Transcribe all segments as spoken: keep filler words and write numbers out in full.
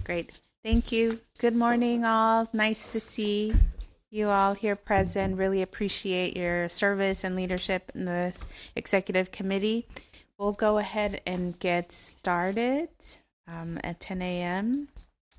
Great. Thank you. Good morning, all. Nice to see you all here present. Really appreciate your service and leadership in the executive committee. We'll go ahead and get started um, at ten a.m.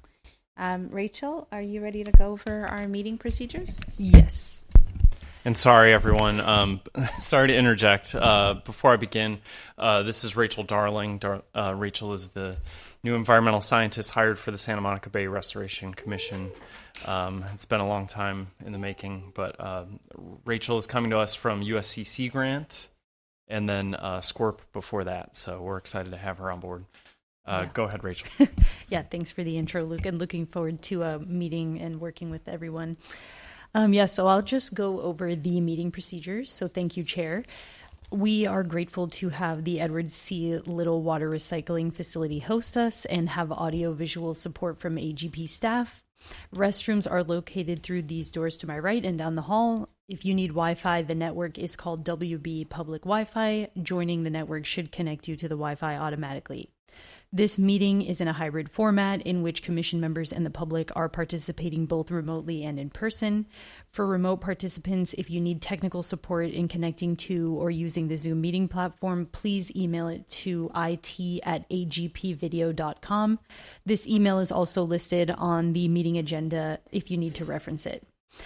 Um, Rachel, are you ready to go over our meeting procedures? Yes. And sorry, everyone. Um, sorry to interject. Uh, before I begin, uh, this is Rachel Darling. Dar- uh, Rachel is the new environmental scientist hired for the Santa Monica Bay Restoration Commission. Um, it's been a long time in the making, but uh, Rachel is coming to us from U S C C grant and then uh, SCORP before that. So we're excited to have her on board. Uh, yeah. Go ahead, Rachel. Yeah, thanks for the intro, Luke, and looking forward to a meeting and working with everyone. Um, yeah, so I'll just go over the meeting procedures. So thank you, Chair. We are grateful to have the Edward C. Little Water Recycling Facility host us and have audio-visual support from A G P staff. Restrooms are located through these doors to my right and down the hall. If you need Wi-Fi, the network is called W B Public Wi-Fi. Joining the network should connect you to the Wi-Fi automatically. This meeting is in a hybrid format in which commission members and the public are participating both remotely and in person. For remote participants, if you need technical support in connecting to or using the Zoom meeting platform, please email it to it at a g p video dot com. This email is also listed on the meeting agenda if you need to reference it.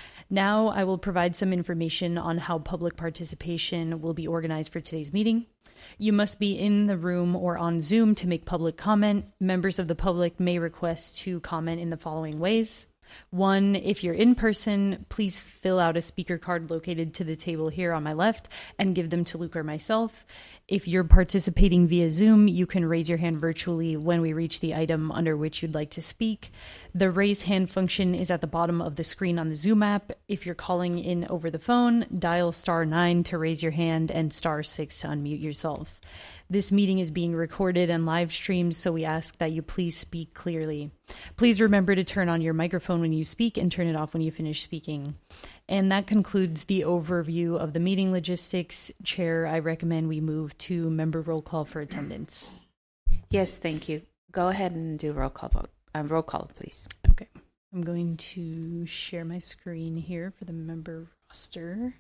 Now I will provide some information on how public participation will be organized for today's meeting. You must be in the room or on Zoom to make public comment. Members of the public may request to comment in the following ways. One, if you're in person, please fill out a speaker card located to the table here on my left and give them to Luke or myself. If you're participating via Zoom, you can raise your hand virtually when we reach the item under which you'd like to speak. The raise hand function is at the bottom of the screen on the Zoom app. If you're calling in over the phone, dial star nine to raise your hand and star six to unmute yourself. This meeting is being recorded and live streamed, so we ask that you please speak clearly. Please remember to turn on your microphone when you speak and turn it off when you finish speaking. And that concludes the overview of the meeting logistics. Chair, I recommend we move to member roll call for attendance. Yes, thank you. Go ahead and do roll call vote. Um, roll call, please. Okay. I'm going to share my screen here for the member roster.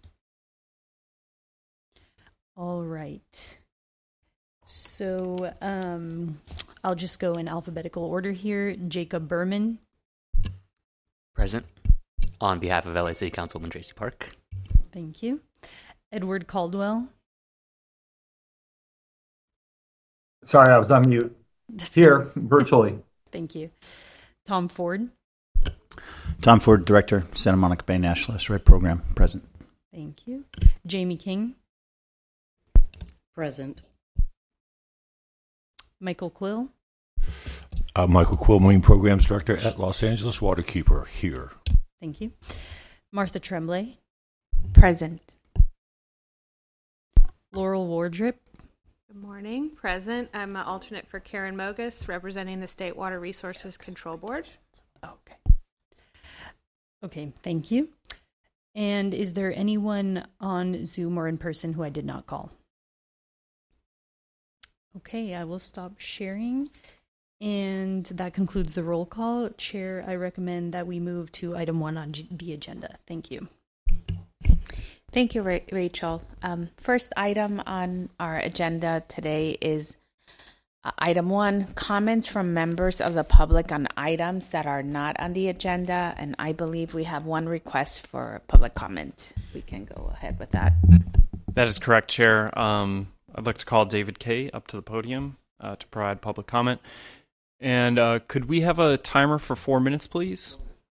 All right. So um, I'll just go in alphabetical order here. Jacob Berman. Present. On behalf of L A City Councilman Tracy Park. Thank you. Edward Caldwell. Sorry, I was on mute. That's Here, good. virtually. Thank you. Tom Ford. Tom Ford, Director, Santa Monica Bay National S R E Program. Present. Thank you. Jamie King. Present. Michael Quill. Uh, Michael Quill, Marine Programs Director at Los Angeles Waterkeeper, here. Thank you. Martha Tremblay. Present. Laurel Wardrip. Good morning. Present. I'm an alternate for Karen Mogus, representing the State Water Resources Control Board. Okay. Okay, thank you. And is there anyone on Zoom or in person who I did not call? Okay, I will stop sharing. And that concludes the roll call. Chair, I recommend that we move to item one on G- the agenda. Thank you. Thank you, Ra- Rachel. Um, first item on our agenda today is uh, item one, comments from members of the public on items that are not on the agenda. And I believe we have one request for public comment. We can go ahead with that. That is correct, Chair. Um, I'd like to call David Kay up to the podium uh, to provide public comment. And uh, could we have a timer for four minutes, please?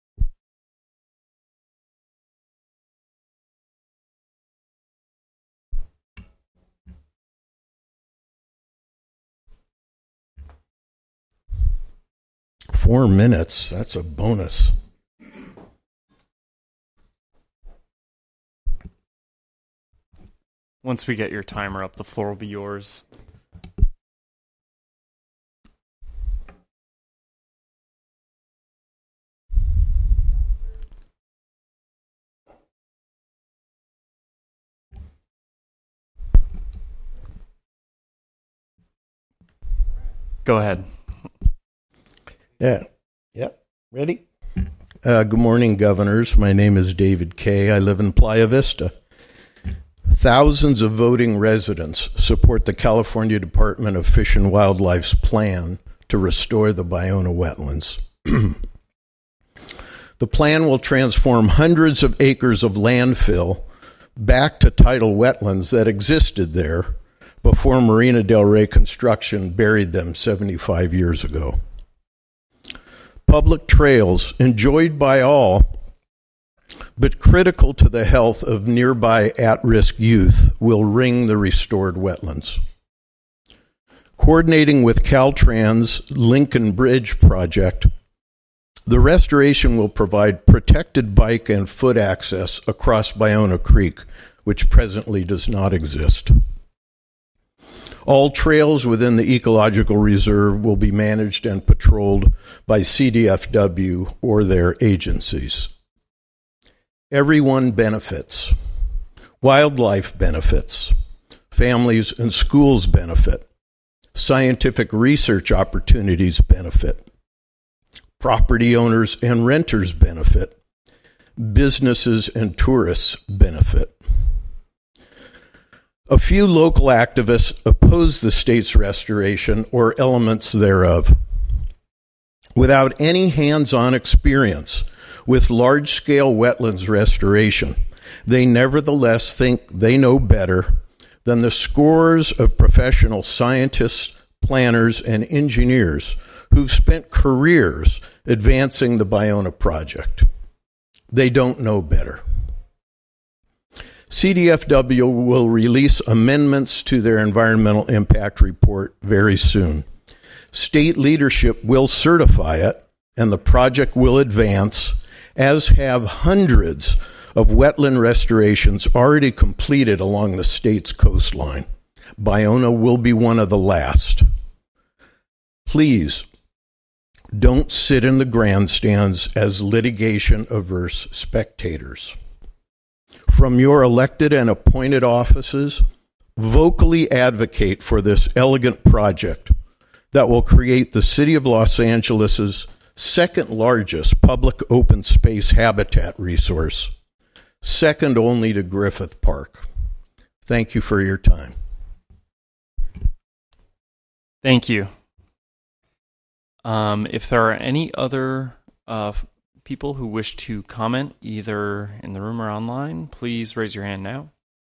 Four minutes, that's a bonus. Once we get your timer up, the floor will be yours. Go ahead. Yeah. Yep. Ready? Uh, good morning, governors. My name is David Kay. I live in Playa Vista. Thousands of voting residents support the California Department of Fish and Wildlife's plan to restore the Ballona wetlands. The plan will transform hundreds of acres of landfill back to tidal wetlands that existed there before Marina del Rey construction buried them seventy-five years ago. Public trails, enjoyed by all, but critical to the health of nearby at-risk youth, will ring the restored wetlands. Coordinating with Caltrans' Lincoln Bridge project, the restoration will provide protected bike and foot access across Ballona Creek, which presently does not exist. All trails within the ecological reserve will be managed and patrolled by C D F W or their agencies. Everyone benefits. Wildlife benefits. Families and schools benefit. Scientific research opportunities benefit. Property owners and renters benefit. Businesses and tourists benefit. A few local activists oppose the state's restoration or elements thereof. Without any hands-on experience with large-scale wetlands restoration, they nevertheless think they know better than the scores of professional scientists, planners, and engineers who've spent careers advancing the Ballona project. They don't know better. C D F W will release amendments to their environmental impact report very soon. State leadership will certify it, and the project will advance, as have hundreds of wetland restorations already completed along the state's coastline. Ballona will be one of the last. Please, don't sit in the grandstands as litigation-averse spectators. From your elected and appointed offices, vocally advocate for this elegant project that will create the City of Los Angeles' second largest public open space habitat resource, second only to Griffith Park. Thank you for your time. Thank you. Um, if there are any other uh, people who wish to comment, either in the room or online, please raise your hand now.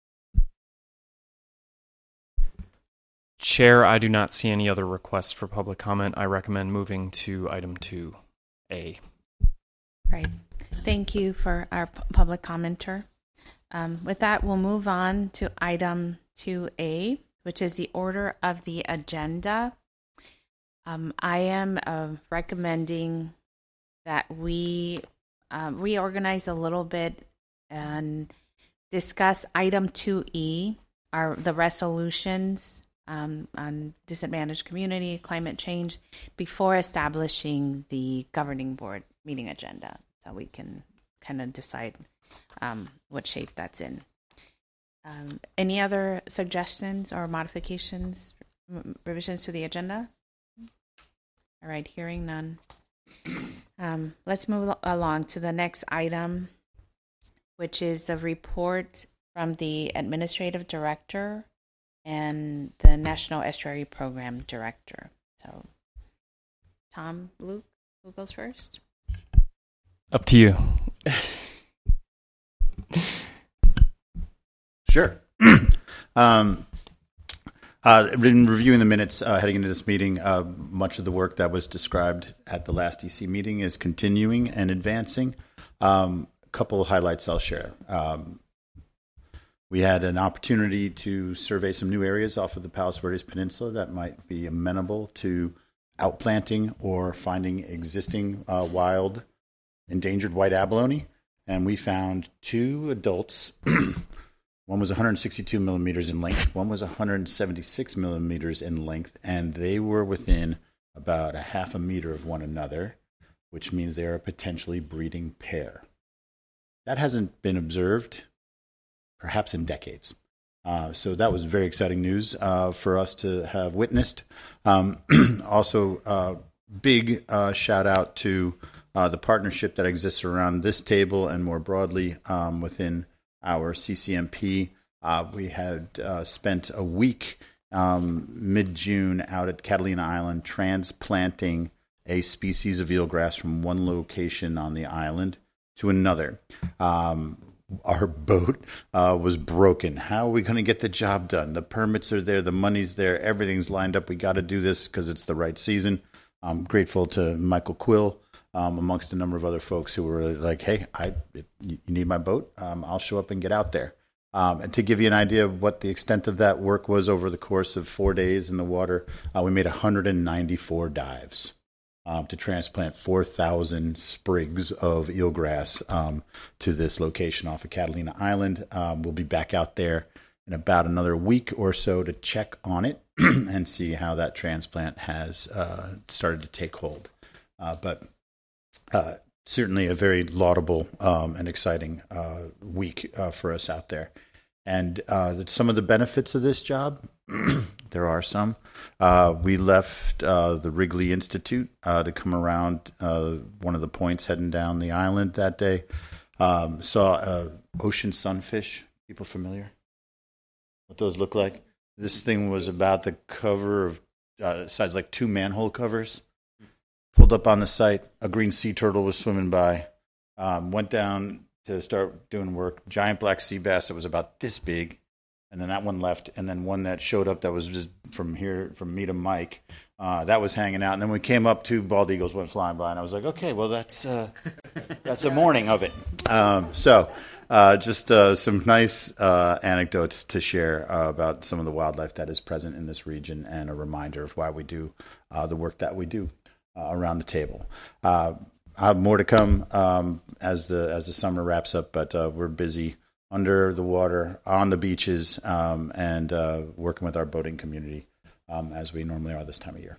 Chair, I do not see any other requests for public comment. I recommend moving to item two A. Right. Thank you for our p- public commenter. Um, with that, we'll move on to item two A, which is the order of the agenda. Um, I am uh, recommending that we uh, reorganize a little bit and discuss item two E, our the resolutions um, on disadvantaged community, climate change, before establishing the governing board meeting agenda, so we can kind of decide um, what shape that's in. Um, any other suggestions or modifications, m- revisions to the agenda? All right, hearing none. Um, let's move along to the next item, which is the report from the Administrative Director and the National Estuary Program Director. So, Tom, Luke, who goes first? Up to you. Sure. um, uh, in reviewing the minutes uh, heading into this meeting, uh, much of the work that was described at the last D C meeting is continuing and advancing. Um, a couple of highlights I'll share. Um, we had an opportunity to survey some new areas off of the Palos Verdes Peninsula that might be amenable to outplanting or finding existing uh, wild endangered white abalone. And we found two adults. One was one hundred sixty-two millimeters in length. One was one hundred seventy-six millimeters in length. And they were within about a half a meter of one another, which means they are a potentially breeding pair. That hasn't been observed, perhaps in decades. Uh, so that was very exciting news uh, for us to have witnessed. Um, also, uh, big uh, shout out to uh, the partnership that exists around this table and more broadly um, within our C C M P. Uh, we had uh, spent a week um, mid-June out at Catalina Island transplanting a species of eelgrass from one location on the island to another. Um, our boat uh, was broken. How are we going to get the job done? The permits are there, the money's there, everything's lined up. We got to do this because it's the right season. I'm grateful to Michael Quill, um, amongst a number of other folks who were like, hey, I, if you need my boat, um, I'll show up and get out there. Um, and to give you an idea of what the extent of that work was over the course of four days in the water, uh, we made one hundred ninety-four dives um, to transplant four thousand sprigs of eelgrass um, to this location off of Catalina Island. Um, we'll be back out there in about another week or so to check on it and see how that transplant has uh, started to take hold. Uh, but uh, certainly a very laudable um, and exciting uh, week uh, for us out there. And uh, some of the benefits of this job, there are some. Uh, we left uh, the Wrigley Institute uh, to come around uh, one of the points heading down the island that day. Um, saw uh, ocean sunfish. People familiar? What those look like? This thing was about the cover of, uh, size like two manhole covers. Pulled up on the site, a green sea turtle was swimming by, um, went down to start doing work. Giant black sea bass that was about this big, and then that one left, and then one that showed up that was just from here, from me to Mike, uh, that was hanging out. And then we came up, two bald eagles went flying by, and I was like, okay, well, that's uh, that's a morning of it. Um, so uh, just uh, some nice uh, anecdotes to share uh, about some of the wildlife that is present in this region, and a reminder of why we do uh, the work that we do. Uh, around the table. Uh, I have more to come um, as the as the summer wraps up, but uh, we're busy under the water, on the beaches, um, and uh, working with our boating community um, as we normally are this time of year.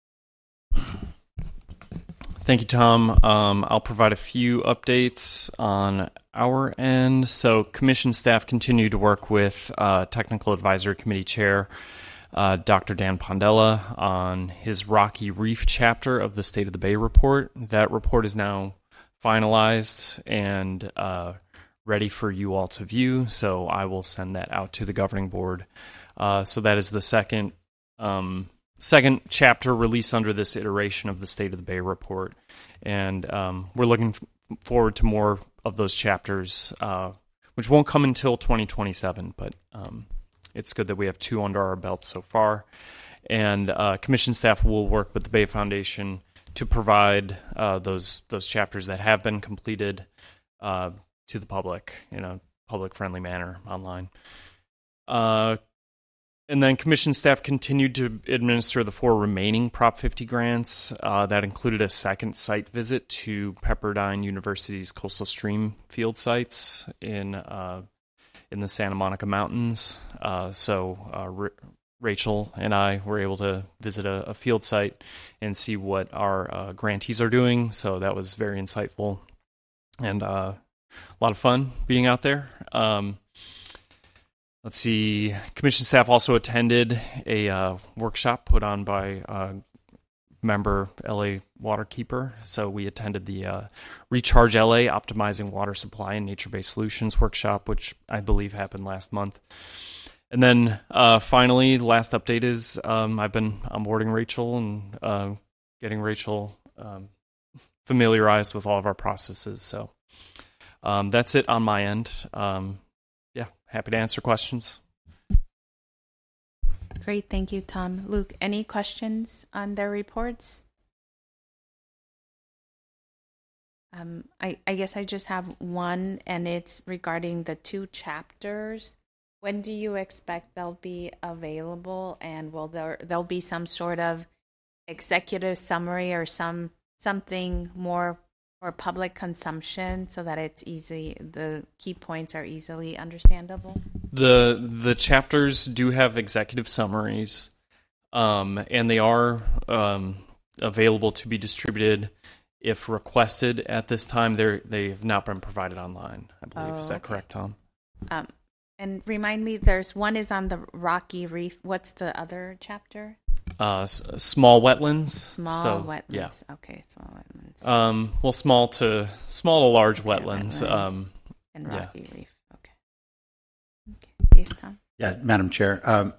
Thank you, Tom. Um, I'll provide a few updates on our end. So commission staff continue to work with uh, Technical Advisory Committee Chair Uh, Doctor Dan Pondella on his Rocky Reef chapter of the State of the Bay report. That report is now finalized and uh, ready for you all to view, so I will send that out to the governing board. Uh, so that is the second um, second chapter released under this iteration of the State of the Bay report, and um, we're looking f- forward to more of those chapters, uh, which won't come until twenty twenty-seven, but um, it's good that we have two under our belts so far. And uh, commission staff will work with the Bay Foundation to provide uh, those those chapters that have been completed uh, to the public in a public-friendly manner online. Uh, and then commission staff continued to administer the four remaining Prop fifty grants. Uh, that included a second site visit to Pepperdine University's coastal stream field sites in uh, in the Santa Monica Mountains. Uh, so uh, R- Rachel and I were able to visit a, a field site and see what our uh, grantees are doing. So that was very insightful and uh, a lot of fun being out there. Um, let's see. Commission staff also attended a uh, workshop put on by uh, member L A Waterkeeper. So we attended the uh, Recharge L A Optimizing Water Supply and Nature-Based Solutions workshop, which I believe happened last month. And then uh, finally, the last update is um, I've been onboarding Rachel and uh, getting Rachel um, familiarized with all of our processes. So um, that's it on my end. Um, yeah, happy to answer questions. Great, thank you, Tom. Luke, any questions on their reports? Um, I, I guess I just have one, and it's regarding the two chapters. When do you expect they'll be available, and will there there'll be some sort of executive summary or some something more for public consumption so that it's easy, the key points are easily understandable? The the chapters do have executive summaries, um, and they are um, available to be distributed if requested. At this time, they they have not been provided online, I believe. Oh, Is that okay. correct, Tom? Um, and remind me, there's one is on the Rocky Reef. What's the other chapter? uh, s- small wetlands. Small So, wetlands. Yeah. Okay, small wetlands. Um, well, small to small to large Okay, wetlands. wetlands. Um, and yeah. Rocky Reef. Okay. Okay. Yes, Tom. Yeah, Madam Chair. Um,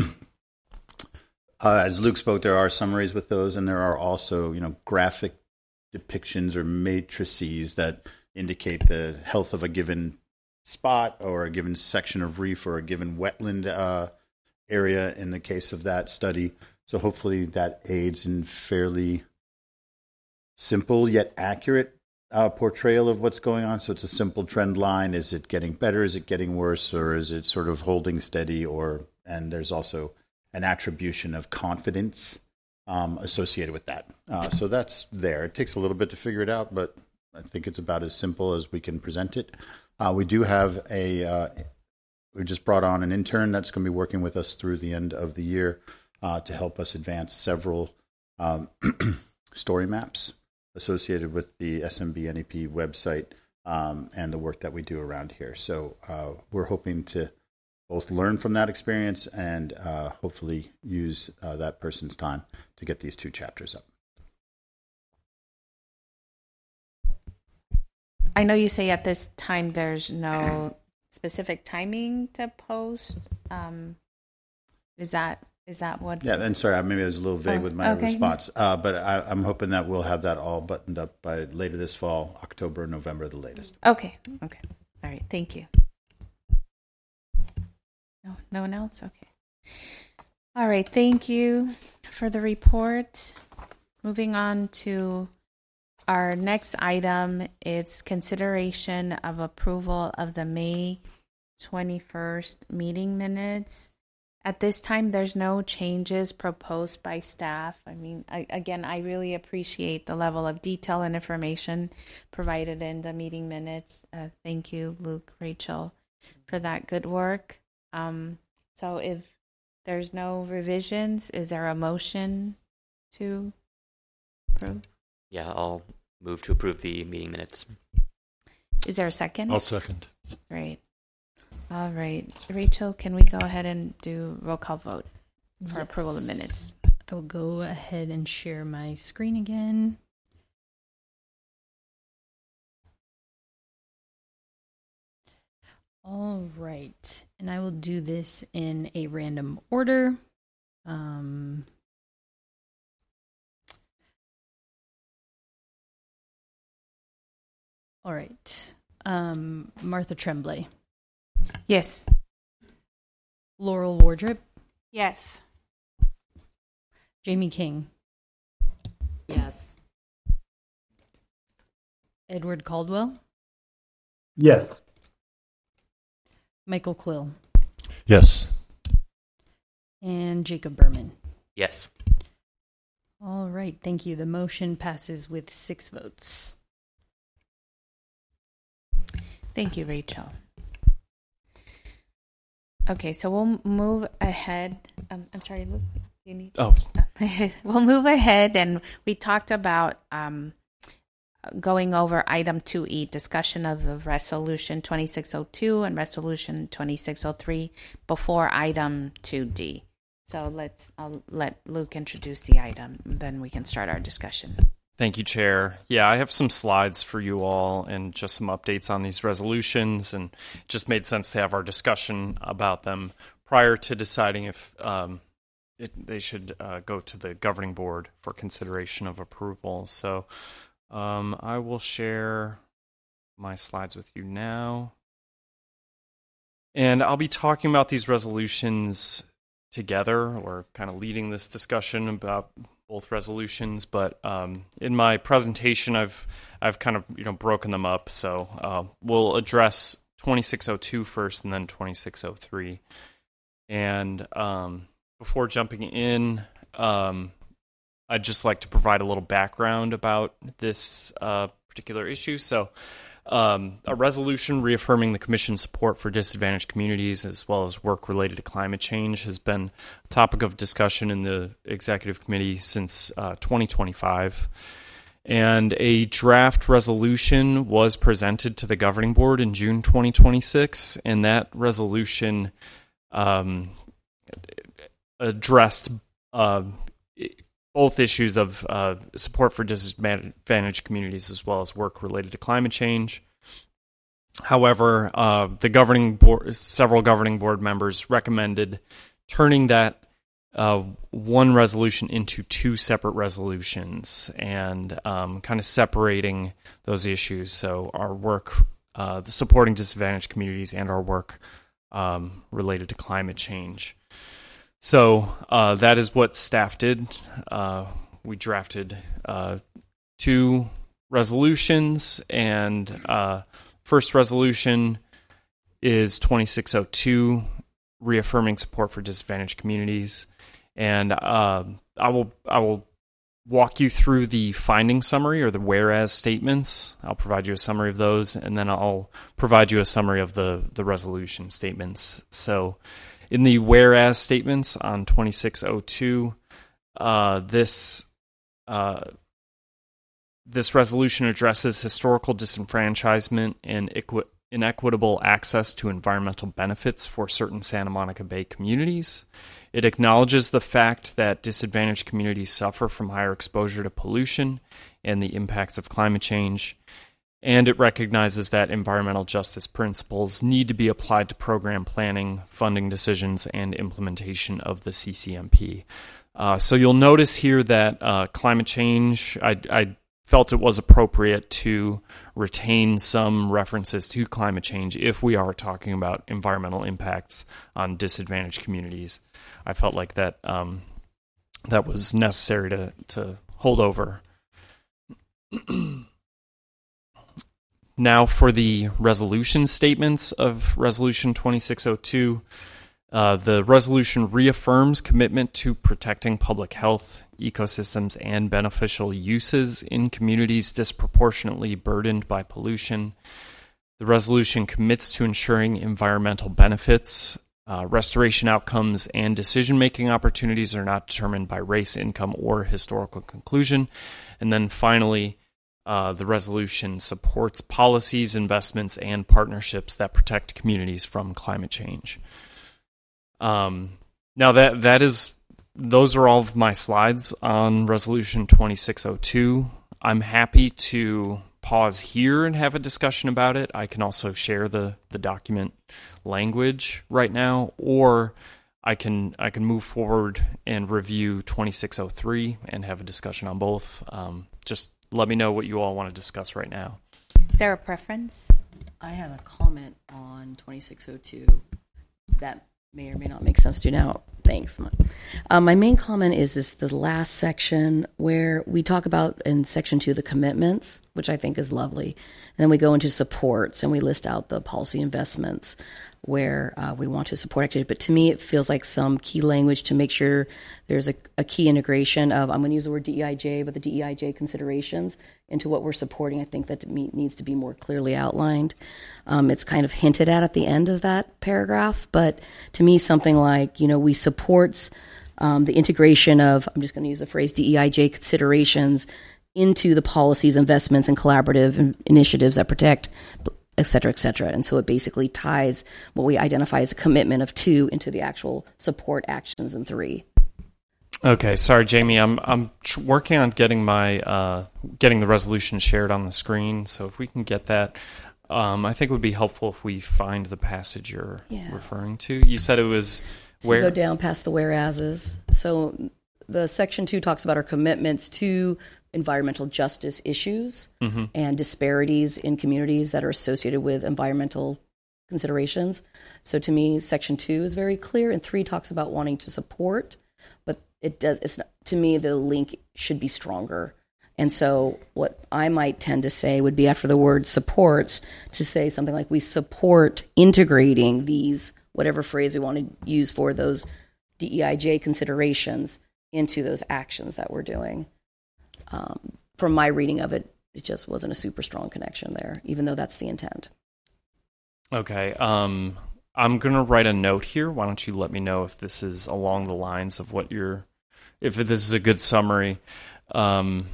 uh, as Luke spoke, there are summaries with those, and there are also, you know, graphic depictions or matrices that indicate the health of a given spot or a given section of reef or a given wetland uh, area in the case of that study. So hopefully that aids in fairly simple yet accurate uh, portrayal of what's going on. So it's a simple trend line. Is it getting better? Is it getting worse? Or is it sort of holding steady? Or and there's also an attribution of confidence um, associated with that. Uh, so that's there. It takes a little bit to figure it out, but I think it's about as simple as we can present it. Uh, we do have a, uh, we just brought on an intern that's going to be working with us through the end of the year uh, to help us advance several um, story maps associated with the S M B N E P website um, and the work that we do around here. So uh, we're hoping to both learn from that experience and uh, hopefully use uh, that person's time to get these two chapters up. I know you say at this time there's no specific timing to post. Um, is that is that what? Yeah, and sorry, maybe I was a little vague Oh, with my okay. response, uh, but I, I'm hoping that we'll have that all buttoned up by later this fall, October, November, the latest. Okay. Okay. All right. Thank you. No, no one else. Okay. All right. Thank you for the report. Moving on to our next item, it's consideration of approval of the May twenty-first meeting minutes. At this time, there's no changes proposed by staff. I mean, I, again, I really appreciate the level of detail and information provided in the meeting minutes. Uh, thank you, Luke, Rachel, for that good work. Um, so if there's no revisions, is there a motion to approve? Yeah, I'll move to approve the meeting minutes. Is there a second? I'll second. Great. All right. Rachel, can we go ahead and do roll call vote for approval of minutes? I will go ahead and share my screen again. All right. And I will do this in a random order. Um, all right. Um, Martha Tremblay. Yes. Laurel Wardrop. Yes. Jamie King. Yes. Edward Caldwell. Yes. Michael Quill. Yes. And Jacob Berman. Yes. All right. Thank you. The motion passes with six votes. Thank you, Rachel. Okay, so we'll move ahead. Um, I'm sorry, Luke, do you need? Oh, We'll move ahead, and we talked about um, going over item two E, discussion of the resolution twenty-six oh two and resolution twenty-six oh three before item two D. So let's I'll let Luke introduce the item, then we can start our discussion. Thank you, Chair. Yeah, I have some slides for you all and just some updates on these resolutions, and it just made sense to have our discussion about them prior to deciding if um, it, they should uh, go to the governing board for consideration of approval. So um, I will share my slides with you now. And I'll be talking about these resolutions together, or kind of leading this discussion about both resolutions, but um, in my presentation, I've I've kind of you know broken them up. So uh, we'll address twenty-six oh two first, and then twenty-six oh three. And um, before jumping in, um, I'd just like to provide a little background about this uh, particular issue. So. Um, a resolution reaffirming the Commission's support for disadvantaged communities as well as work related to climate change has been a topic of discussion in the Executive Committee since uh, twenty twenty-five. And a draft resolution was presented to the Governing Board in June twenty twenty-six, and that resolution um, addressed uh, both issues of uh, support for disadvantaged communities as well as work related to climate change. However, uh, the governing board, several governing board members recommended turning that uh, one resolution into two separate resolutions and um, kind of separating those issues. So our work, uh, the supporting disadvantaged communities, and our work um, related to climate change. So uh, that is what staff did. Uh, we drafted uh, two resolutions, and uh, first resolution is twenty-six oh two, reaffirming support for disadvantaged communities. And uh, I will I will walk you through the finding summary, or the whereas statements. I'll provide you a summary of those, and then I'll provide you a summary of the, the resolution statements. So in the whereas statements on twenty-six oh two, uh, this uh, this resolution addresses historical disenfranchisement and equi- inequitable access to environmental benefits for certain Santa Monica Bay communities. It acknowledges the fact that disadvantaged communities suffer from higher exposure to pollution and the impacts of climate change. And it recognizes that environmental justice principles need to be applied to program planning, funding decisions, and implementation of the C C M P. Uh, so you'll notice here that uh, climate change, I, I felt it was appropriate to retain some references to climate change if we are talking about environmental impacts on disadvantaged communities. I felt like that um, that was necessary to, to hold over. Now for the resolution statements of Resolution twenty-six oh two. Uh, the resolution reaffirms commitment to protecting public health, ecosystems, and beneficial uses in communities disproportionately burdened by pollution. The resolution commits to ensuring environmental benefits, uh, restoration outcomes, and decision-making opportunities are not determined by race, income, or historical conclusion. And then finally, uh, the resolution supports policies, investments, and partnerships that protect communities from climate change. Um, now that that is, those are all of my slides on Resolution twenty-six oh two. I'm happy to pause here and have a discussion about it. I can also share the, the document language right now, or I can I can move forward and review twenty-six oh three and have a discussion on both. Um, just let me know what you all want to discuss right now. Is there a preference? I have a comment on twenty-six oh two that may or may not make sense to you now. Thanks. Um, my main comment is is the last section where we talk about in section two the commitments, which I think is lovely. And then we go into supports and we list out the policy investments where uh, we want to support activity. But to me, it feels like some key language to make sure there's a, a key integration of, I'm going to use the word D E I J, but the D E I J considerations into what we're supporting. I think that needs to be more clearly outlined. Um, it's kind of hinted at at the end of that paragraph, but to me, something like, you know, we support um, the integration of, I'm just going to use the phrase D E I J considerations into the policies, investments, and collaborative initiatives that protect, et cetera, et cetera. And so it basically ties what we identify as a commitment of two into the actual support actions in three. Okay, sorry, Jamie. I'm I'm tr- working on getting my uh, getting the resolution shared on the screen. So if we can get that, um, I think it would be helpful if we find the passage you're yeah. referring to. You said it was so where? You go down past the whereases. So the section two talks about our commitments to environmental justice issues mm-hmm. and disparities in communities that are associated with environmental considerations. So to me, section two is very clear, and three talks about wanting to support, but it does. It's not, to me, the link should be stronger. And so what I might tend to say would be after the word supports to say something like we support integrating these, whatever phrase we want to use for those D E I J considerations into those actions that we're doing. Um, from my reading of it, it just wasn't a super strong connection there, even though that's the intent. Okay. Um, I'm going to write a note here. Why don't you let me know if this is along the lines of what you're, if this is a good summary. Um,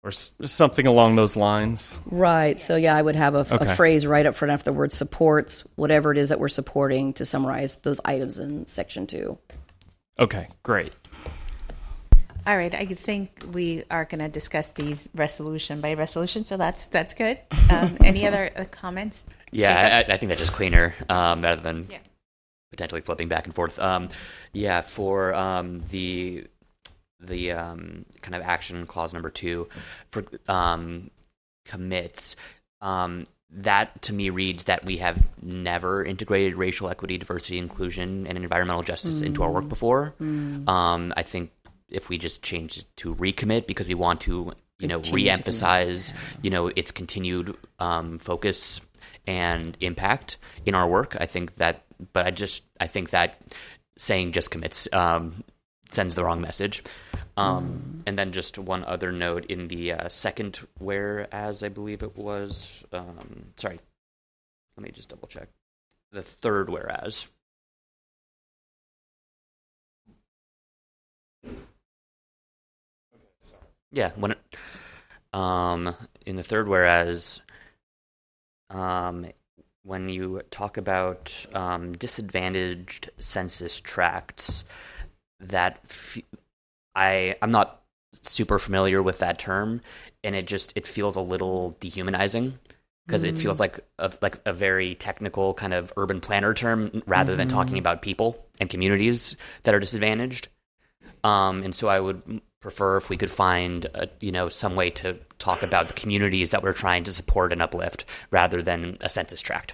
or s- something along those lines. Right. So, yeah, I would have a, Okay. a phrase right up front after the word supports, whatever it is that we're supporting, to summarize those items in section two. Okay, great. All right, I think we are going to discuss these resolution by resolution, so that's that's good. Um, any other uh, comments? Yeah, I, I think that's just cleaner um, rather than Yeah. potentially flipping back and forth. Um, yeah, for um, the the um, kind of action clause number two for um, commits. Um, that to me reads that we have never integrated racial equity, diversity, inclusion, and environmental justice mm. into our work before. Mm. Um, I think if we just change it to recommit because we want to, you know, Continue re-emphasize, you know, its continued um, focus and impact in our work. I think that, but I just, I think that saying just commits um, sends the wrong message. Um, mm. And then just one other note in the uh, second whereas, I believe it was, um, sorry, let me just double check. The third whereas. Yeah, when it, um, in the third whereas, um, when you talk about um, disadvantaged census tracts, that f- I I'm not super familiar with that term, and it just it feels a little dehumanizing because mm. it feels like a, like a very technical kind of urban planner term rather mm-hmm. than talking about people and communities that are disadvantaged. Um, and so I would prefer if we could find, a, you know, some way to talk about the communities that we're trying to support and uplift rather than a census tract.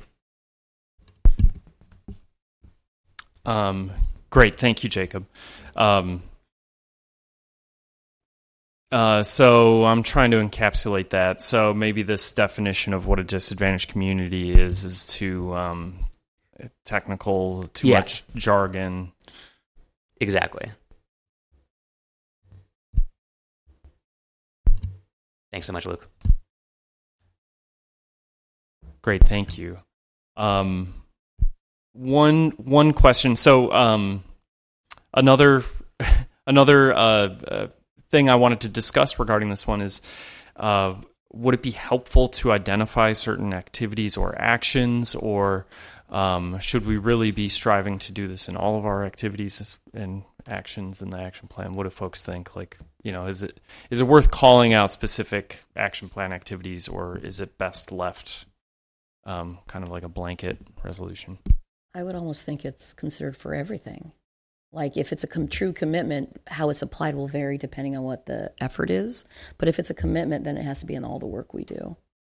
Um, great. Thank you, Jacob. Um, uh, so I'm trying to encapsulate that. So maybe this definition of what a disadvantaged community is, is too um, technical, too yeah. much jargon. Exactly. Thanks so much, Luke. Great, thank you. Um, one one question. So um, another another uh, uh, thing I wanted to discuss regarding this one is, uh, would it be helpful to identify certain activities or actions, or um, should we really be striving to do this in all of our activities and actions in the action plan? What do folks think? Like, you know, is it is it worth calling out specific action plan activities, or is it best left um, kind of like a blanket resolution? I would almost think it's considered for everything. Like if it's a com- true commitment, how it's applied will vary depending on what the effort is. But if it's a commitment, then it has to be in all the work we do.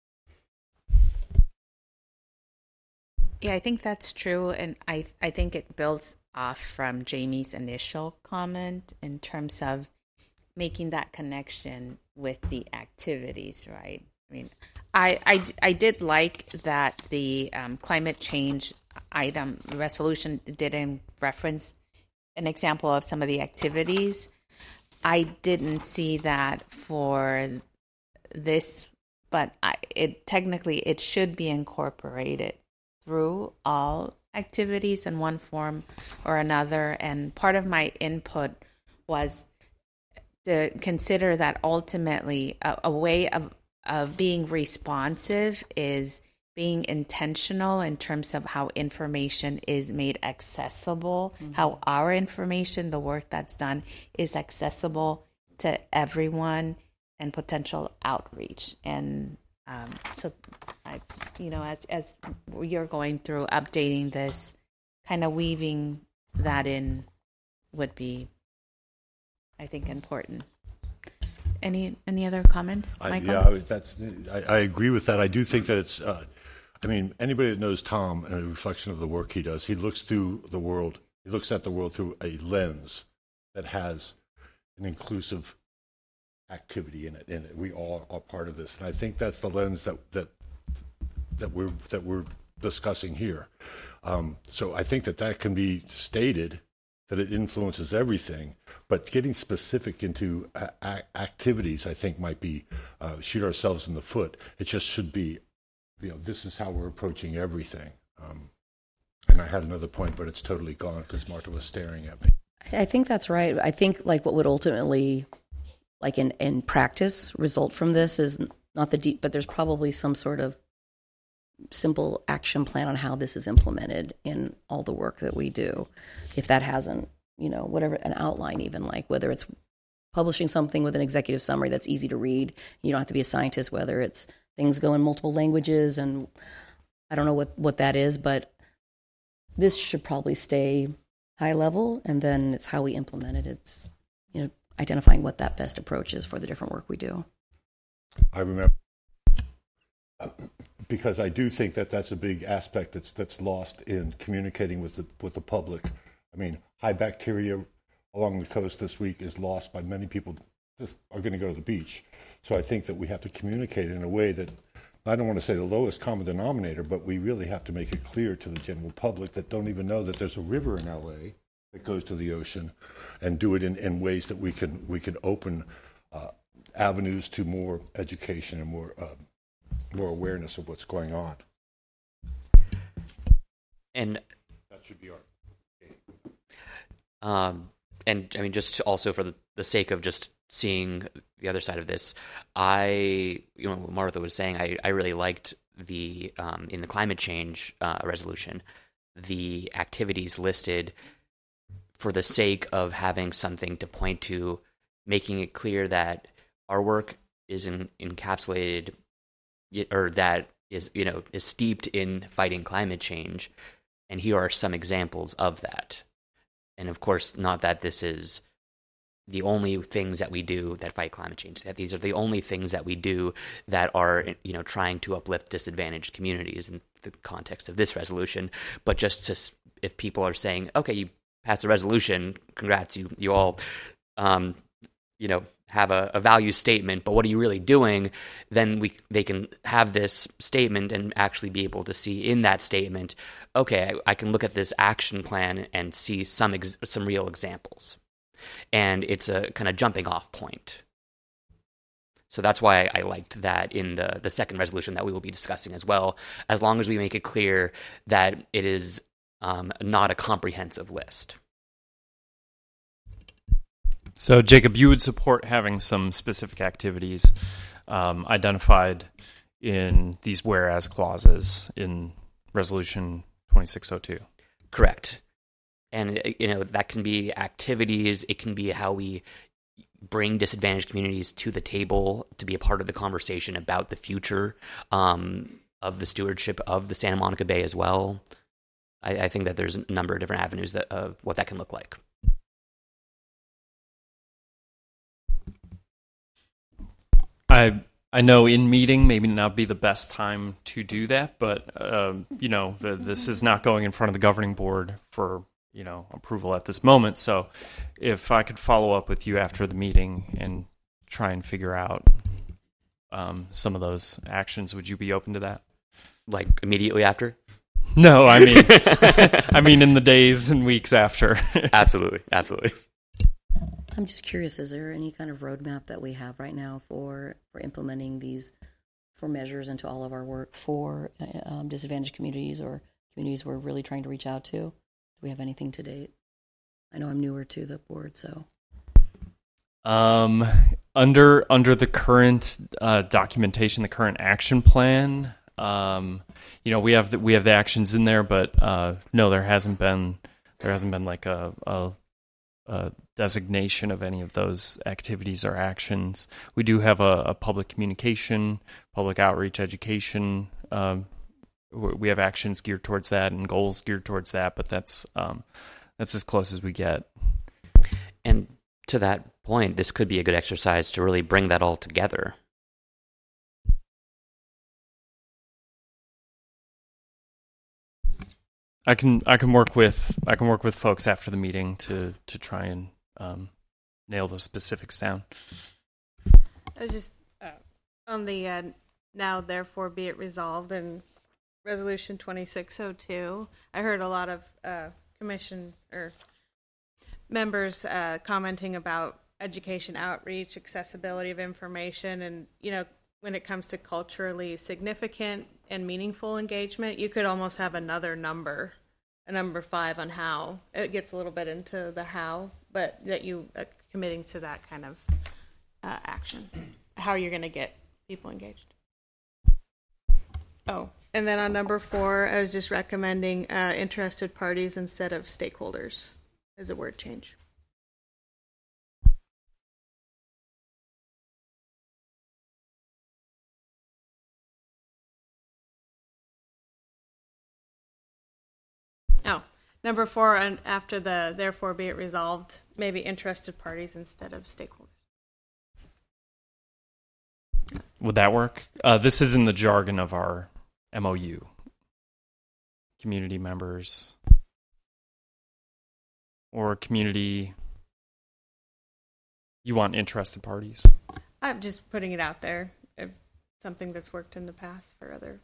Yeah, I think that's true, and I I think it builds off from Jamie's initial comment in terms of making that connection with the activities, right? I mean, I I, I did like that the um, climate change item resolution didn't reference an example of some of the activities. I didn't see that for this, but I, it technically it should be incorporated through all activities in one form or another. And part of my input was to consider that ultimately a, a way of, of being responsive is being intentional in terms of how information is made accessible, mm-hmm. how our information, the work that's done, is accessible to everyone and potential outreach. And um, so, I, you know, as as you're going through updating this, kind of weaving that in would be, I think, important. Any any other comments, I, Michael? yeah, that's. I, I agree with that. I do think that it's. Uh, I mean, anybody that knows Tom and a reflection of the work he does, he looks through the world. He looks at the world through a lens that has an inclusive activity in it, and we all are part of this. And I think that's the lens that that that we're that we're discussing here. Um, so I think that that can be stated that it influences everything. But getting specific into a- a- activities, I think, might be uh, shoot ourselves in the foot. It just should be, you know, this is how we're approaching everything. Um, and I had another point, but it's totally gone because Martha was staring at me. I think that's right. I think like what would ultimately like in, in practice, result from this is not the deep, but there's probably some sort of simple action plan on how this is implemented in all the work that we do. If that hasn't, you know, whatever, an outline even, like whether it's publishing something with an executive summary that's easy to read, you don't have to be a scientist, whether it's things go in multiple languages, and I don't know what, what that is, but this should probably stay high level, and then it's how we implement it. It's, you know, identifying what that best approach is for the different work we do. I remember, because I do think that that's a big aspect that's that's lost in communicating with the with the public. I mean, high bacteria along the coast this week is lost by many people just are going to go to the beach. So I think that we have to communicate in a way that, I don't want to say the lowest common denominator, but we really have to make it clear to the general public that don't even know that there's a river in L A that goes to the ocean, and do it in, in ways that we can we can open uh, avenues to more education and more uh, more awareness of what's going on. And that should be our um, and I mean, just also for the, the sake of just seeing the other side of this, I, you know, what Martha was saying, I, I really liked the, um, in the climate change uh, resolution, the activities listed for the sake of having something to point to, making it clear that our work is in, encapsulated, or that is, you know, is steeped in fighting climate change. And here are some examples of that. And of course, not that this is the only things that we do that fight climate change, that these are the only things that we do that are, you know, trying to uplift disadvantaged communities in the context of this resolution. But just to, if people are saying, okay, you passed a resolution, congrats, you you all, um, you know, have a, a value statement, but what are you really doing? Then we they can have this statement and actually be able to see in that statement, okay, I, I can look at this action plan and see some ex- some real examples. And it's a kind of jumping off point. So that's why I liked that in the, the second resolution that we will be discussing as well, as long as we make it clear that it is um, not a comprehensive list. So, Jacob, you would support having some specific activities um, identified in these whereas clauses in Resolution twenty-six oh two? Correct. And, you know, that can be activities. It can be how we bring disadvantaged communities to the table to be a part of the conversation about the future um, of the stewardship of the Santa Monica Bay as well. I, I think that there's a number of different avenues that of what that can look like. I I know in meeting maybe not be the best time to do that, but uh, you know the, this is not going in front of the governing board for you know approval at this moment. So if I could follow up with you after the meeting and try and figure out um, some of those actions, would you be open to that? Like immediately after? No, I mean I mean in the days and weeks after. Absolutely, absolutely. I'm just curious, is there any kind of roadmap that we have right now for, for implementing these for measures into all of our work for um, disadvantaged communities or communities we're really trying to reach out to? Do we have anything to date? I know I'm newer to the board, so. Um, under under the current uh, documentation, the current action plan, um, you know, we have the, we have the actions in there, but uh, no, there hasn't been there hasn't been like a, a a designation of any of those activities or actions. We do have a, a public communication, public outreach, education. Um, we have actions geared towards that and goals geared towards that, but that's um, that's as close as we get. And to that point, this could be a good exercise to really bring that all together. I can I can work with I can work with folks after the meeting to to try and um, nail those specifics down. I was just uh, on the uh, now therefore be it resolved in Resolution twenty-six oh two. I heard a lot of uh, commission or members uh, commenting about education outreach, accessibility of information, and you know when it comes to culturally significant and meaningful engagement, you could almost have another number, a number five on how. It gets a little bit into the how, but that you uh, committing to that kind of uh, action, how you're going to get people engaged. Oh, and then on number four, I was just recommending uh, interested parties instead of stakeholders as a word change. Oh, number four, and after the therefore be it resolved, maybe interested parties instead of stakeholders. Would that work? Uh, this is in the jargon of our M O U. Community members or community. You want interested parties? I'm just putting it out there. If something that's worked in the past for other.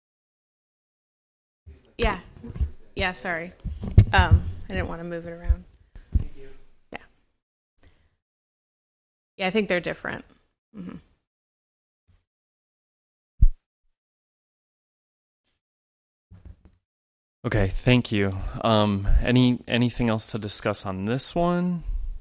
Yeah. Yeah, sorry. Um, I didn't want to move it around. Yeah. Yeah, I think they're different. Mm-hmm. Okay, thank you. Um, any anything else to discuss on this one?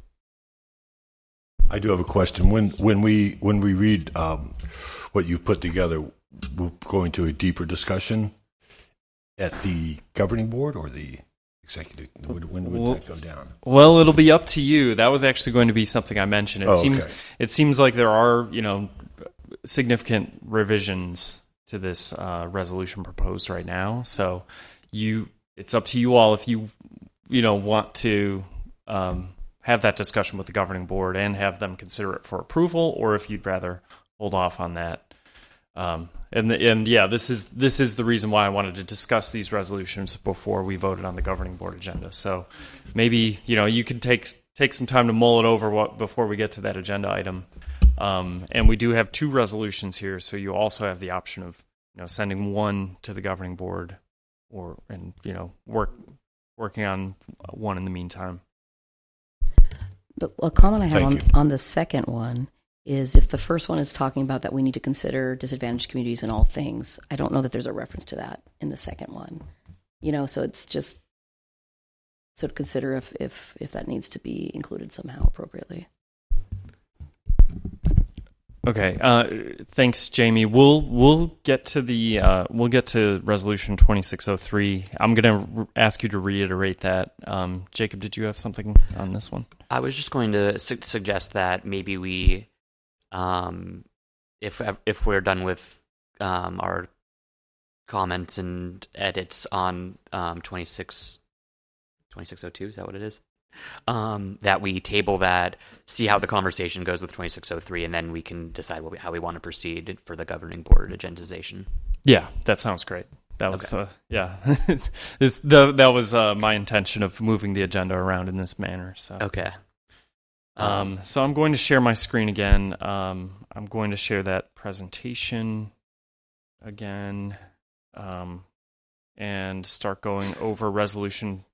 I do have a question. When when we when we read um, what you put together, we'll go into a deeper discussion at the governing board or the executive. When, when would well, that go down? Well, it'll be up to you. That was actually going to be something I mentioned. It oh, seems okay. it seems like there are you know significant revisions to this uh, resolution proposed right now. So you, it's up to you all if you you know want to. Um, have that discussion with the governing board and have them consider it for approval, or if you'd rather hold off on that. Um, and the, and yeah, this is this is the reason why I wanted to discuss these resolutions before we voted on the governing board agenda. So maybe you know you could take take some time to mull it over what, before we get to that agenda item. Um, and we do have two resolutions here, so you also have the option of you know sending one to the governing board, or and you know work working on one in the meantime. The a comment I have Thank on, you. on the second one is if the first one is talking about that we need to consider disadvantaged communities in all things, I don't know that there's a reference to that in the second one. You know, so it's just so to consider if if, if that needs to be included somehow appropriately. Okay, uh, thanks, Jamie. We'll we'll get to the uh, we'll get to resolution twenty-six oh three. I'm going to re- ask you to reiterate that. Um, Jacob, did you have something on this one? I was just going to su- suggest that maybe we, um, if if we're done with um, our comments and edits on um, twenty-six oh two, is that what it is? Um, that we table that, see how the conversation goes with twenty-six oh three, and then we can decide what we, how we want to proceed for the governing board agendization. Yeah, that sounds great. That was Okay. the yeah. it's the, that was uh, my intention of moving the agenda around in this manner. So Okay. Um, so I'm going to share my screen again. Um, I'm going to share that presentation again, um, and start going over resolution.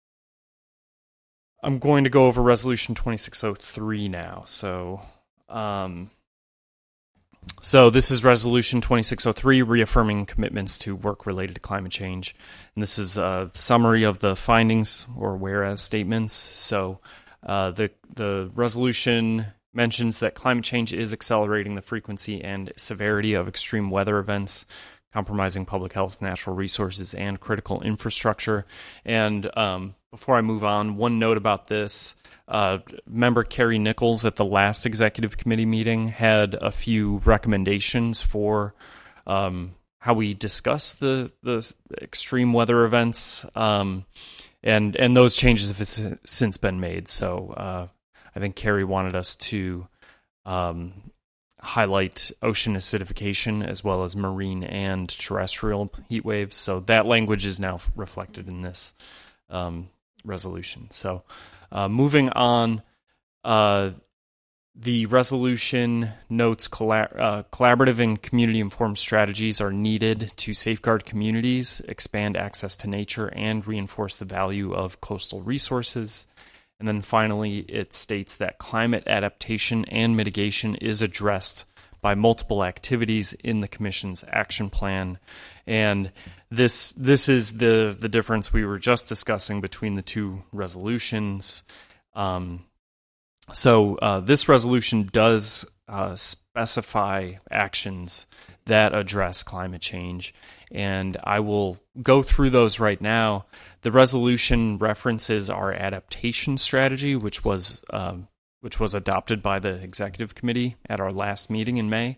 I'm going to go over resolution twenty-six oh three now. So, um, so this is resolution twenty-six oh three, reaffirming commitments to work related to climate change. And this is a summary of the findings or whereas statements. So, uh, the the resolution mentions that climate change is accelerating the frequency and severity of extreme weather events, compromising public health, natural resources, and critical infrastructure. And um, before I move on, one note about this. Uh, member Carrie Nichols at the last executive committee meeting had a few recommendations for um, how we discuss the, the extreme weather events, um, and, and those changes have since been made. So uh, I think Carrie wanted us to um, highlight ocean acidification as well as marine and terrestrial heat waves. So that language is now reflected in this um, resolution. So uh, moving on, uh, the resolution notes collab- uh, collaborative and community-informed strategies are needed to safeguard communities, expand access to nature, and reinforce the value of coastal resources. And then finally, it states that climate adaptation and mitigation is addressed by multiple activities in the Commission's action plan. And this this is the, the difference we were just discussing between the two resolutions. Um, so uh, this resolution does uh, specify actions that address climate change. And I will go through those right now. The resolution references our adaptation strategy, which was um, which was adopted by the executive committee at our last meeting in May.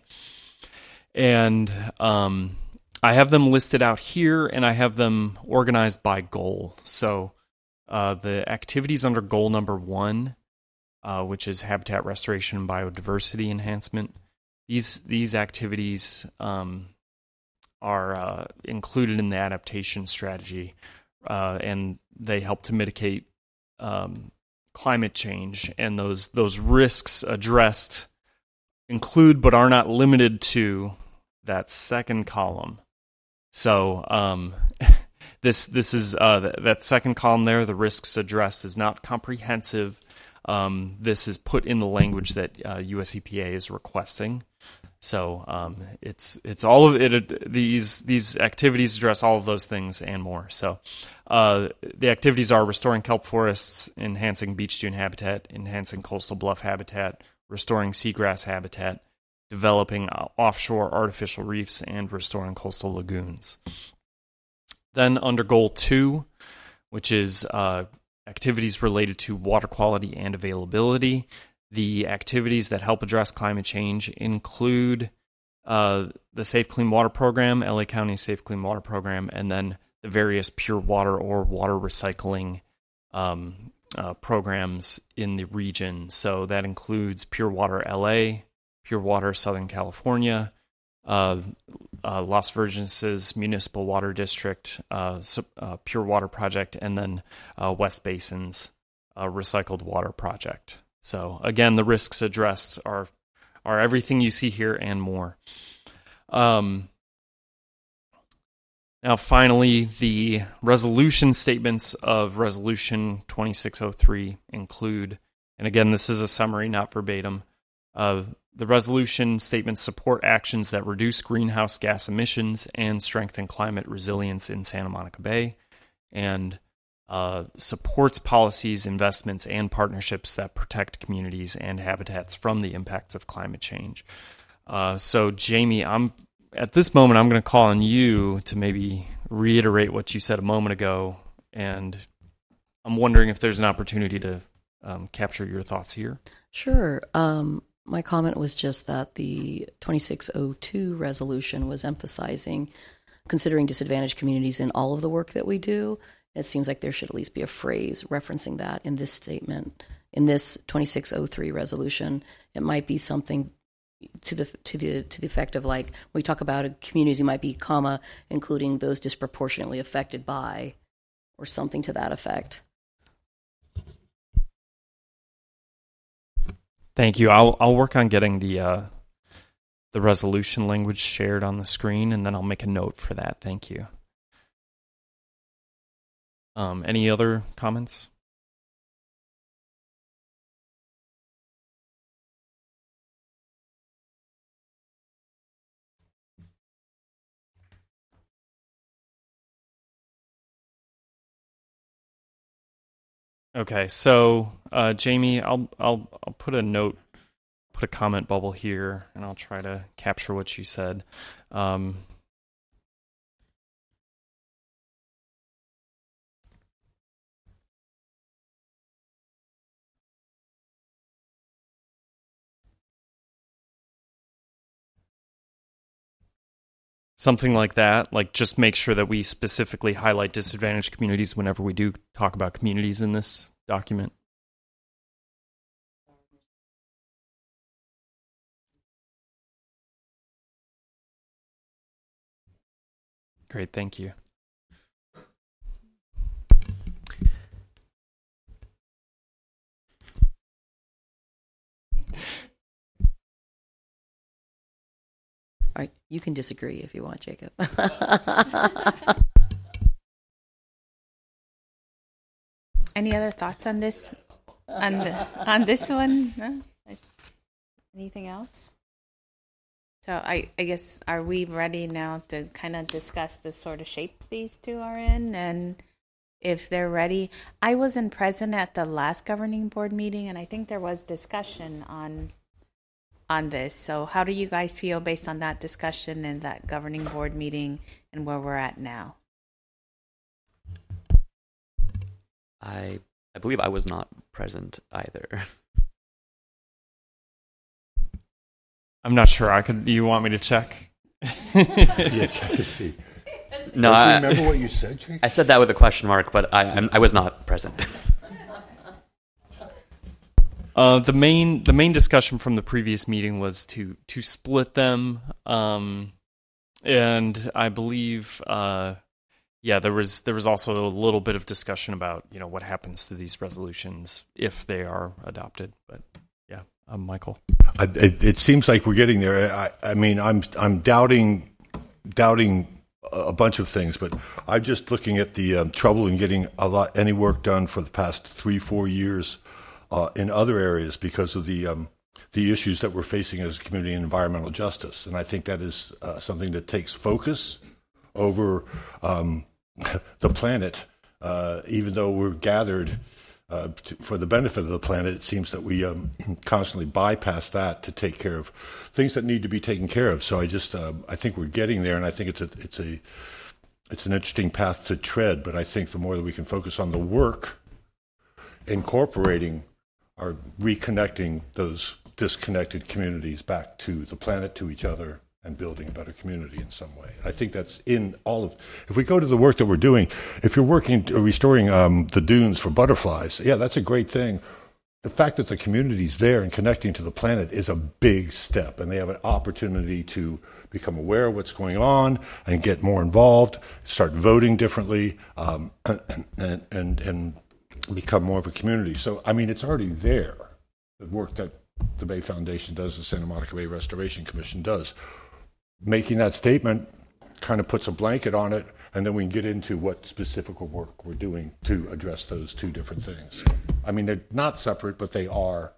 And um, I have them listed out here, and I have them organized by goal. So uh, the activities under goal number one, uh, which is habitat restoration and biodiversity enhancement, these these activities um, are uh, included in the adaptation strategy, uh, and they help to mitigate um, climate change. And those those risks addressed include, but are not limited to, that second column. So um, this this is uh, that second column there. The risks addressed is not comprehensive. Um, this is put in the language that uh, U S E P A is requesting. So um, it's it's all of it. These these activities address all of those things and more. So uh, the activities are restoring kelp forests, enhancing beach dune habitat, enhancing coastal bluff habitat, restoring seagrass habitat, developing offshore artificial reefs, and restoring coastal lagoons. Then under goal two, which is uh, activities related to water quality and availability, the activities that help address climate change include uh, the Safe Clean Water Program, L A County Safe Clean Water Program, and then the various pure water or water recycling um, uh, programs in the region. So that includes Pure Water L A, Pure Water Southern California, uh, uh, Las Virgenes Municipal Water District, uh, uh, Pure Water Project, and then uh, West Basin's uh, Recycled Water Project. So again, the risks addressed are are everything you see here and more. Um, now, finally, the resolution statements of Resolution twenty-six oh three include, and again, this is a summary, not verbatim, uh, the resolution statements support actions that reduce greenhouse gas emissions and strengthen climate resilience in Santa Monica Bay, and uh, supports policies, investments, and partnerships that protect communities and habitats from the impacts of climate change. Uh, so, Jamie, I'm at this moment, I'm going to call on you to maybe reiterate what you said a moment ago, and I'm wondering if there's an opportunity to um, capture your thoughts here. Sure. Um, my comment was just that the twenty-six oh two resolution was emphasizing considering disadvantaged communities in all of the work that we do. It seems like there should at least be a phrase referencing that in this statement. In this twenty-six oh three resolution, it might be something to the to the to the effect of, like, when we talk about a communities, it might be comma including those disproportionately affected by, or something to that effect. Thank you. I'll I'll work on getting the uh, the resolution language shared on the screen, and then I'll make a note for that. Thank you. Um, any other comments? Okay, so uh, Jamie, I'll I'll I'll put a note, put a comment bubble here, and I'll try to capture what you said. Um, Something like that, like just make sure that we specifically highlight disadvantaged communities whenever we do talk about communities in this document. Great, thank you. All right, you can disagree if you want, Jacob. Any other thoughts on this? On the on this one? No? Anything else? So I, I guess, are we ready now to kind of discuss the sort of shape these two are in, and if they're ready? I wasn't present at the last governing board meeting, and I think there was discussion on on this. So how do you guys feel based on that discussion and that governing board meeting and where we're at now? I I believe I was not present either. I'm not sure. I could. You want me to check? Yeah, check and see. No, Do you I, remember what you said, Jake? I said that with a question mark, but I I'm, I was not present. Uh, the main the main discussion from the previous meeting was to to split them, um, and I believe, uh, yeah, there was there was also a little bit of discussion about you know what happens to these resolutions if they are adopted. But yeah, um, Michael. I, it, it seems like we're getting there. I, I mean, I'm I'm doubting doubting a bunch of things, but I'm just looking at the um, trouble in getting a lot any work done for the past three four years. Uh, in other areas because of the um, the issues that we're facing as a community in environmental justice. And I think that is uh, something that takes focus over um, the planet. Uh, even though we're gathered uh, to, for the benefit of the planet, it seems that we um, constantly bypass that to take care of things that need to be taken care of. So I just uh, I think we're getting there, and I think it's a it's a it's an interesting path to tread. But I think the more that we can focus on the work, incorporating are reconnecting those disconnected communities back to the planet, to each other, and building a better community in some way. I think that's in all of, if we go to the work that we're doing, if you're working, restoring um, the dunes for butterflies, yeah, that's a great thing. The fact that the community's there and connecting to the planet is a big step, and they have an opportunity to become aware of what's going on and get more involved, start voting differently, um, and, and, and, and become more of a community. So, I mean, it's already there, the work that the Bay Foundation does, the Santa Monica Bay Restoration Commission does. Making that statement kind of puts a blanket on it, and then we can get into what specific work we're doing to address those two different things. I mean, they're not separate, but they are,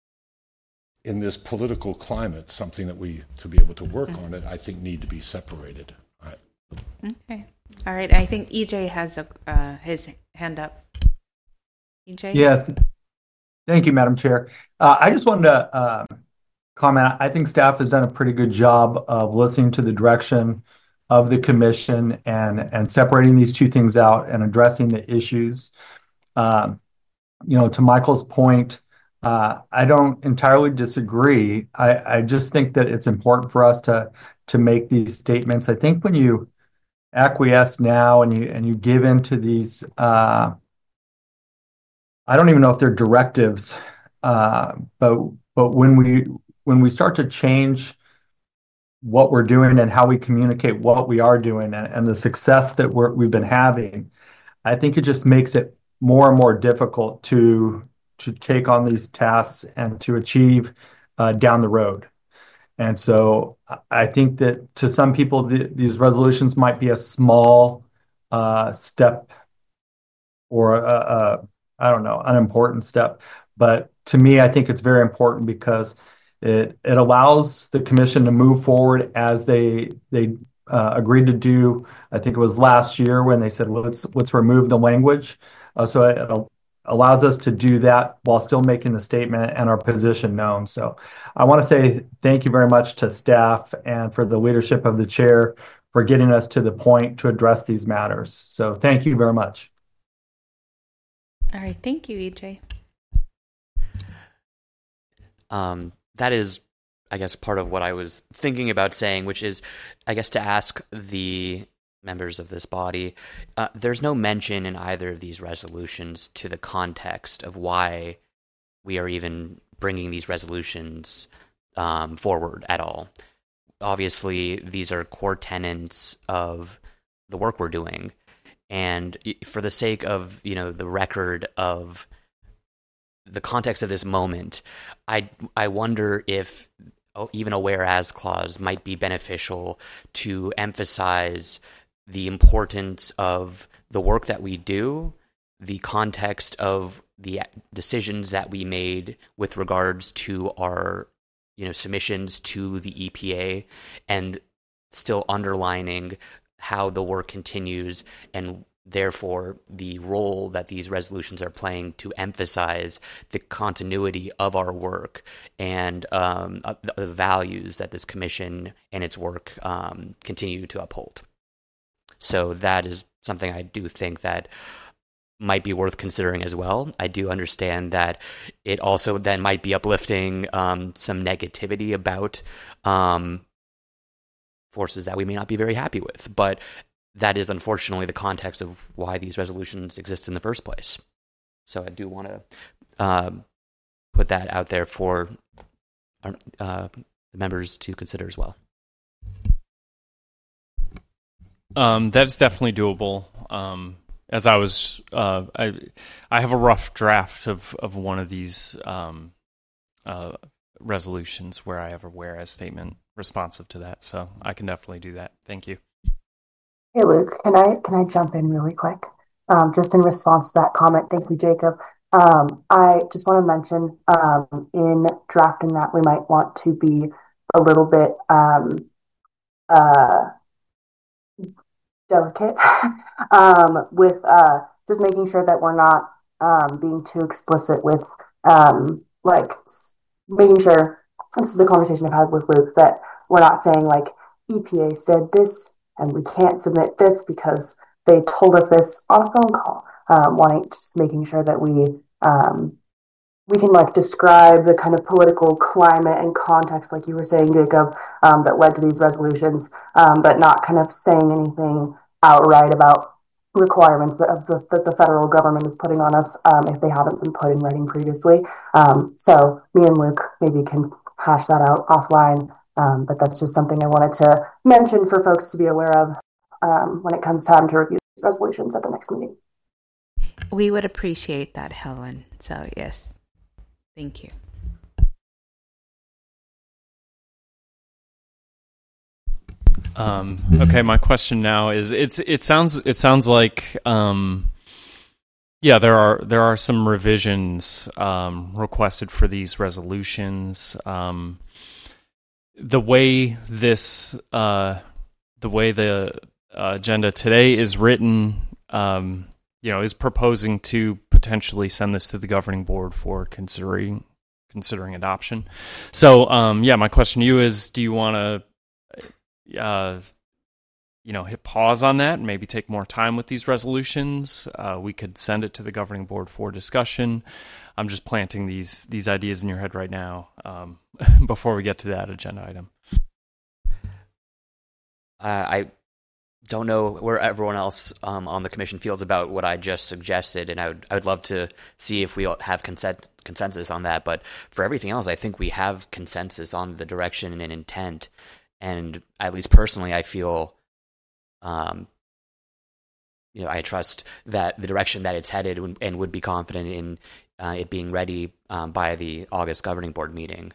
in this political climate, something that we, to be able to work on it, I think need to be separated. I, Okay. All right. I think E J has a, uh, his hand up. E J? Yeah. Th- thank you, Madam Chair. Uh, I just wanted to um, comment. I think staff has done a pretty good job of listening to the direction of the commission and, and separating these two things out and addressing the issues. Um, you know, to Michael's point, uh, I don't entirely disagree. I, I just think that it's important for us to to make these statements. I think when you acquiesce now and you and you give into these, uh, I don't even know if they're directives, uh, but but when we when we start to change what we're doing and how we communicate what we are doing and, and the success that we're, we've been having, I think it just makes it more and more difficult to to take on these tasks and to achieve uh, down the road. And so I think that to some people, the, these resolutions might be a small uh, step or a, a, I don't know, unimportant step. But to me, I think it's very important because it it allows the commission to move forward as they they uh, agreed to do. I think it was last year when they said, let's let's remove the language. Uh, so it, it allows us to do that while still making the statement and our position known. So I want to say thank you very much to staff and for the leadership of the chair for getting us to the point to address these matters. So thank you very much. All right. Thank you, E J. Um, that is, I guess, part of what I was thinking about saying, which is, I guess, to ask the members of this body, uh, there's no mention in either of these resolutions to the context of why we are even bringing these resolutions um, forward at all. Obviously, these are core tenets of the work we're doing, and for the sake of, you know, the record of the context of this moment, I I wonder if even a whereas clause might be beneficial to emphasize the importance of the work that we do, the context of the decisions that we made with regards to our, you know, submissions to the E P A, and still underlining how the work continues and therefore, the role that these resolutions are playing to emphasize the continuity of our work and um, uh, the values that this commission and its work um, continue to uphold. So that is something I do think that might be worth considering as well. I do understand that it also then might be uplifting um, some negativity about um, forces that we may not be very happy with, but that is unfortunately the context of why these resolutions exist in the first place. So I do want to uh, put that out there for our, uh, the members to consider as well. Um, that's definitely doable. Um, as I was, uh, I, I have a rough draft of, of one of these um, uh, resolutions where I have a whereas statement responsive to that. So I can definitely do that. Thank you. Hey Luke, can I can I jump in really quick? Um, just in response to that comment, thank you, Jacob. Um, I just want to mention um, in drafting that we might want to be a little bit um, uh, delicate um, with uh, just making sure that we're not um, being too explicit with um, like making sure. This is a conversation I've had with Luke that we're not saying like E P A said this and we can't submit this because they told us this on a phone call. Um, wanting just making sure that we um, we can like describe the kind of political climate and context, like you were saying, Jacob, um, that led to these resolutions, um, but not kind of saying anything outright about requirements that, of the, that the federal government is putting on us um, if they haven't been put in writing previously. Um, so me and Luke maybe can hash that out offline. Um, but that's just something I wanted to mention for folks to be aware of um, when it comes time to review these resolutions at the next meeting. We would appreciate that, Helen. So, yes, thank you. Um, okay, my question now is: it's it sounds it sounds like um, yeah, there are there are some revisions um, requested for these resolutions. Um, The way this, uh, the way the uh, agenda today is written, um, you know, is proposing to potentially send this to the governing board for considering considering adoption. So, um, yeah, my question to you is: do you want to, uh, you know, hit pause on that and maybe take more time with these resolutions? Uh, we could send it to the governing board for discussion. I'm just planting these these ideas in your head right now um, before we get to that agenda item. Uh, I don't know where everyone else um, on the commission feels about what I just suggested, and I would I would love to see if we have consent, consensus on that. But for everything else, I think we have consensus on the direction and intent. And at least personally, I feel, um, you know, I trust that the direction that it's headed and would be confident in Uh, it being ready um, by the August governing board meeting.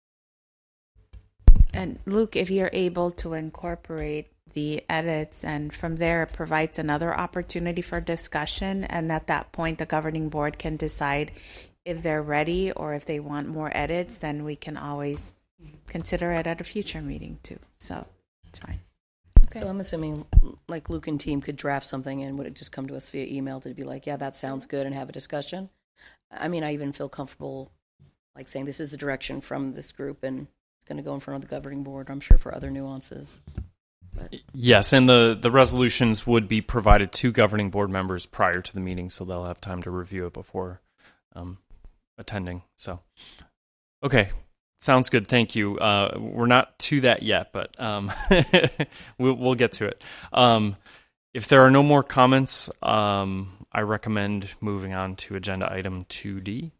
And Luke, if you're able to incorporate the edits and from there it provides another opportunity for discussion, and at that point the governing board can decide if they're ready or if they want more edits, then we can always consider it at a future meeting too. So it's fine. Okay. So I'm assuming like Luke and team could draft something and would it just come to us via email to be like, yeah, that sounds good, and have a discussion? I mean, I even feel comfortable like saying this is the direction from this group and it's going to go in front of the governing board, I'm sure, for other nuances. But. Yes, and the, the resolutions would be provided to governing board members prior to the meeting, so they'll have time to review it before um, attending. So, okay, sounds good. Thank you. Uh, we're not to that yet, but um, we'll, we'll get to it. Um, if there are no more comments, um, I recommend moving on to agenda item two D.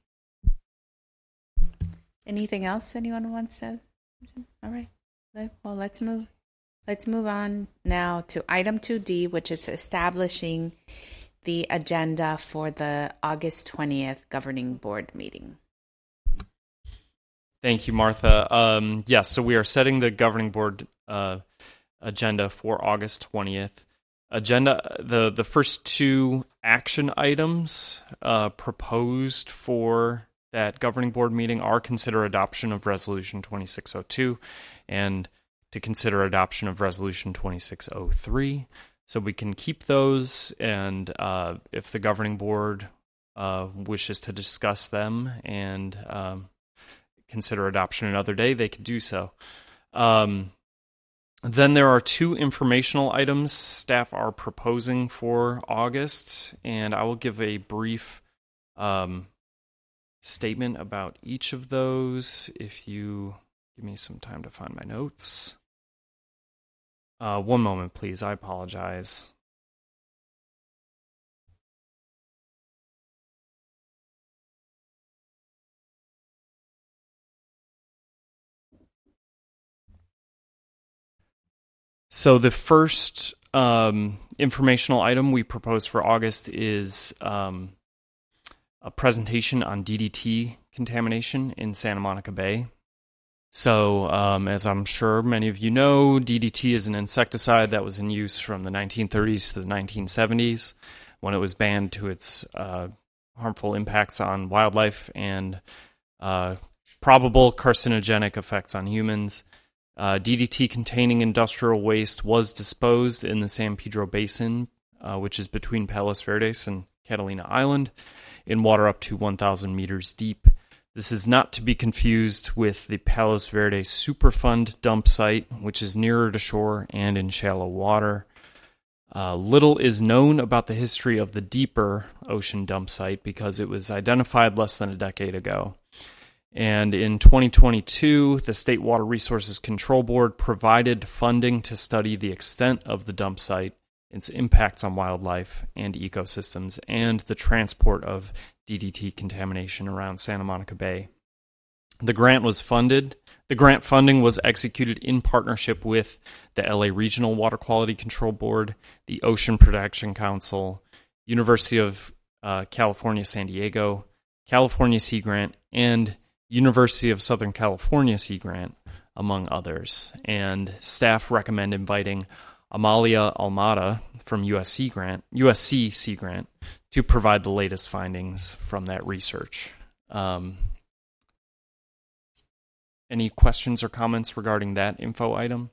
Anything else anyone wants to? All right. Well, let's move. Let's move on now to item two D, which is establishing the agenda for the August twentieth governing board meeting. Thank you, Martha. Um, yes, so we are setting the governing board uh, agenda for August twentieth. Agenda, the, the first two action items uh, proposed for that governing board meeting are consider adoption of Resolution twenty-six oh two and to consider adoption of Resolution twenty-six oh three. So we can keep those, and uh, if the governing board uh, wishes to discuss them and um, consider adoption another day, they could do so. Um, then there are two informational items staff are proposing for August, and I will give a brief um, statement about each of those if you give me some time to find my notes. Uh, one moment, please. I apologize. So the first um, informational item we propose for August is um, a presentation on D D T contamination in Santa Monica Bay. So, um, as I'm sure many of you know, D D T is an insecticide that was in use from the nineteen thirties to the nineteen seventies, when it was banned to its uh, harmful impacts on wildlife and uh, probable carcinogenic effects on humans. Uh, D D T-containing industrial waste was disposed in the San Pedro Basin, uh, which is between Palos Verdes and Catalina Island, in water up to one thousand meters deep. This is not to be confused with the Palos Verdes Superfund dump site, which is nearer to shore and in shallow water. Uh, little is known about the history of the deeper ocean dump site because it was identified less than a decade ago. And in twenty twenty-two, the State Water Resources Control Board provided funding to study the extent of the dump site, its impacts on wildlife and ecosystems, and the transport of D D T contamination around Santa Monica Bay. The grant was funded. The grant funding was executed in partnership with the L A Regional Water Quality Control Board, the Ocean Protection Council, University of uh, California, San Diego, California Sea Grant, and University of Southern California Sea Grant, among others. And staff recommend inviting Amalia Almada from U S C Grant, U S C Sea Grant, to provide the latest findings from that research. Um, any questions or comments regarding that info item?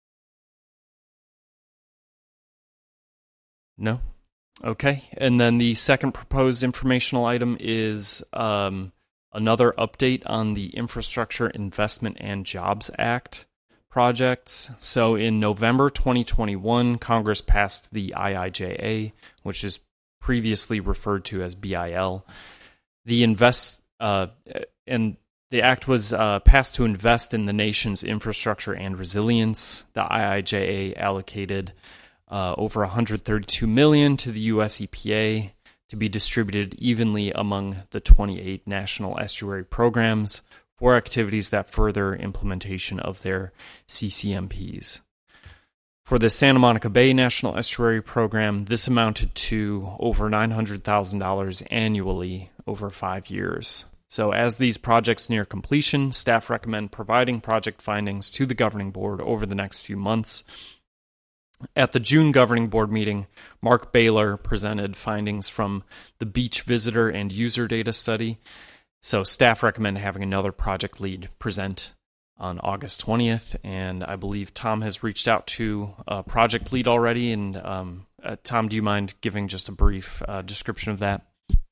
No? Okay. And then the second proposed informational item is um, another update on the Infrastructure Investment and Jobs Act projects. So in November twenty twenty-one, Congress passed the I I J A, which is previously referred to as B I L. The invest uh, and the act was uh, passed to invest in the nation's infrastructure and resilience. The I I J A allocated uh, over one hundred thirty-two million dollars to the U S E P A to be distributed evenly among the twenty-eight national estuary programs for activities that further implementation of their C C M Ps. For the Santa Monica Bay National Estuary Program, this amounted to over nine hundred thousand dollars annually over five years. So as these projects near completion, staff recommend providing project findings to the governing board over the next few months. At the June governing board meeting, Mark Baylor presented findings from the beach visitor and user data study. So staff recommend having another project lead present on August twentieth, and I believe Tom has reached out to a project lead already. And um, uh, Tom, do you mind giving just a brief uh, description of that?